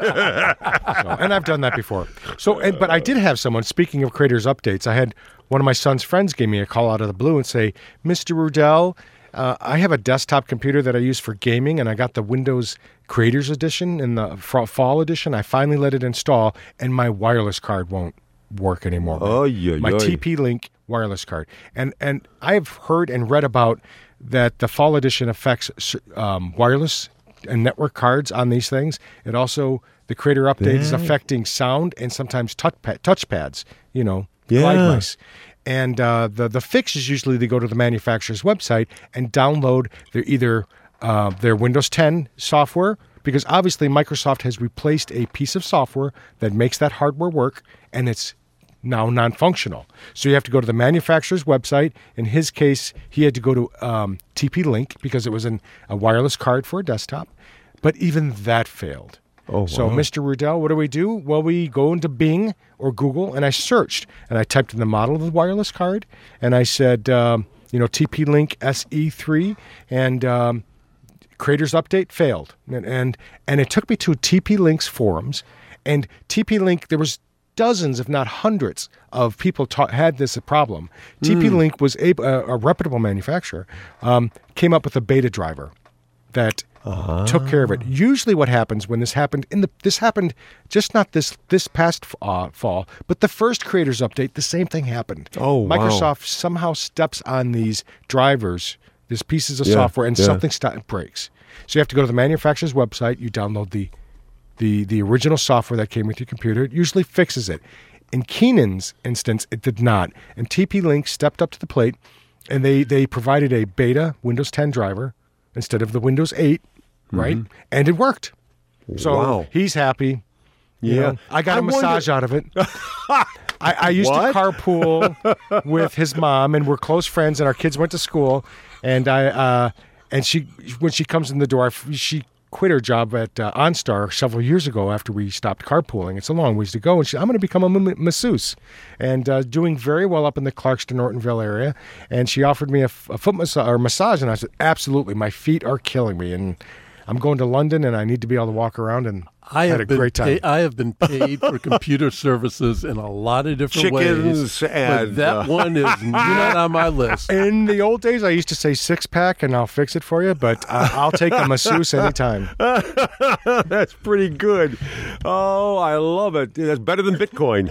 and I've done that before. So, and, but I did have someone, speaking of Creators Updates, I had one of my son's friends give me a call out of the blue and say, "Mister Rudell, uh, I have a desktop computer that I use for gaming, and I got the Windows Creators Edition and the Fall Edition. I finally let it install, and my wireless card won't work anymore. Oh, yeah, my yeah. T P-Link wireless card." And and I've heard and read about that the Fall Edition affects um, wireless and network cards on these things. It also, the Creator Update is affecting sound and sometimes touch touchpads, you know, yeah. glide mice. And uh, the, the fix is usually they go to the manufacturer's website and download their either uh, their Windows ten software, because obviously Microsoft has replaced a piece of software that makes that hardware work, and it's now non-functional. So you have to go to the manufacturer's website. In his case, he had to go to um, T P-Link because it was an, a wireless card for a desktop. But even that failed. Oh, so, wow. Mister Rudell, what do we do? Well, we go into Bing or Google, and I searched, and I typed in the model of the wireless card, and I said, um, you know, T P-Link S E three, and um, Creators Update failed. And, and and it took me to T P-Link's forums, and T P-Link, there was dozens, if not hundreds, of people ta- had this problem. Mm. T P-Link was a, a, a reputable manufacturer, um, came up with a beta driver that uh-huh. took care of it. Usually what happens when this happened, in the this happened just not this this past uh, fall, but the first Creators Update, the same thing happened. Oh, Microsoft wow. somehow steps on these drivers, these pieces of yeah, software, and yeah. something st- breaks. So you have to go to the manufacturer's website, you download the The, the original software that came with your computer. It usually fixes it. In Keenan's instance, it did not. And T P-Link stepped up to the plate, and they, they provided a beta Windows ten driver instead of the Windows eight, mm-hmm. right? And it worked. So wow. he's happy. You Yeah. know, I got I a massage wonder- out of it. I, I used What? to carpool with his mom, and we're close friends, and our kids went to school. And I uh, and she when she comes in the door, she quit her job at uh, OnStar several years ago after we stopped carpooling. It's a long ways to go. And she, I'm going to become a m- masseuse, and uh, doing very well up in the Clarkston-Nortonville area. And she offered me a, f- a foot massage, or massage, and I said, absolutely, my feet are killing me. And I'm going to London, and I need to be able to walk around, and I had have a been great time. Pay, I have been paid for computer services in a lot of different Chickens ways, and, but that uh, one is not on my list. In the old days, I used to say six-pack, and I'll fix it for you, but uh, I'll take a masseuse anytime. That's pretty good. Oh, I love it. That's better than Bitcoin.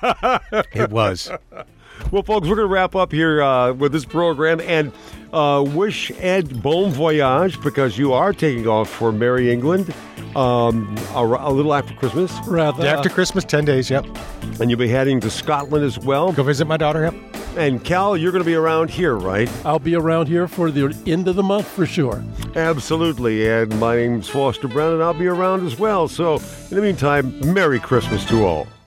It was. Well, folks, we're going to wrap up here uh, with this program and uh, wish Ed bon voyage, because you are taking off for Merry England um, a, a little after Christmas. Rather, Day after Christmas, ten days, yep. And you'll be heading to Scotland as well. Go visit my daughter, yep. And Cal, you're going to be around here, right? I'll be around here for the end of the month for sure. Absolutely. And my name's Foster Brown, and I'll be around as well. So, in the meantime, Merry Christmas to all.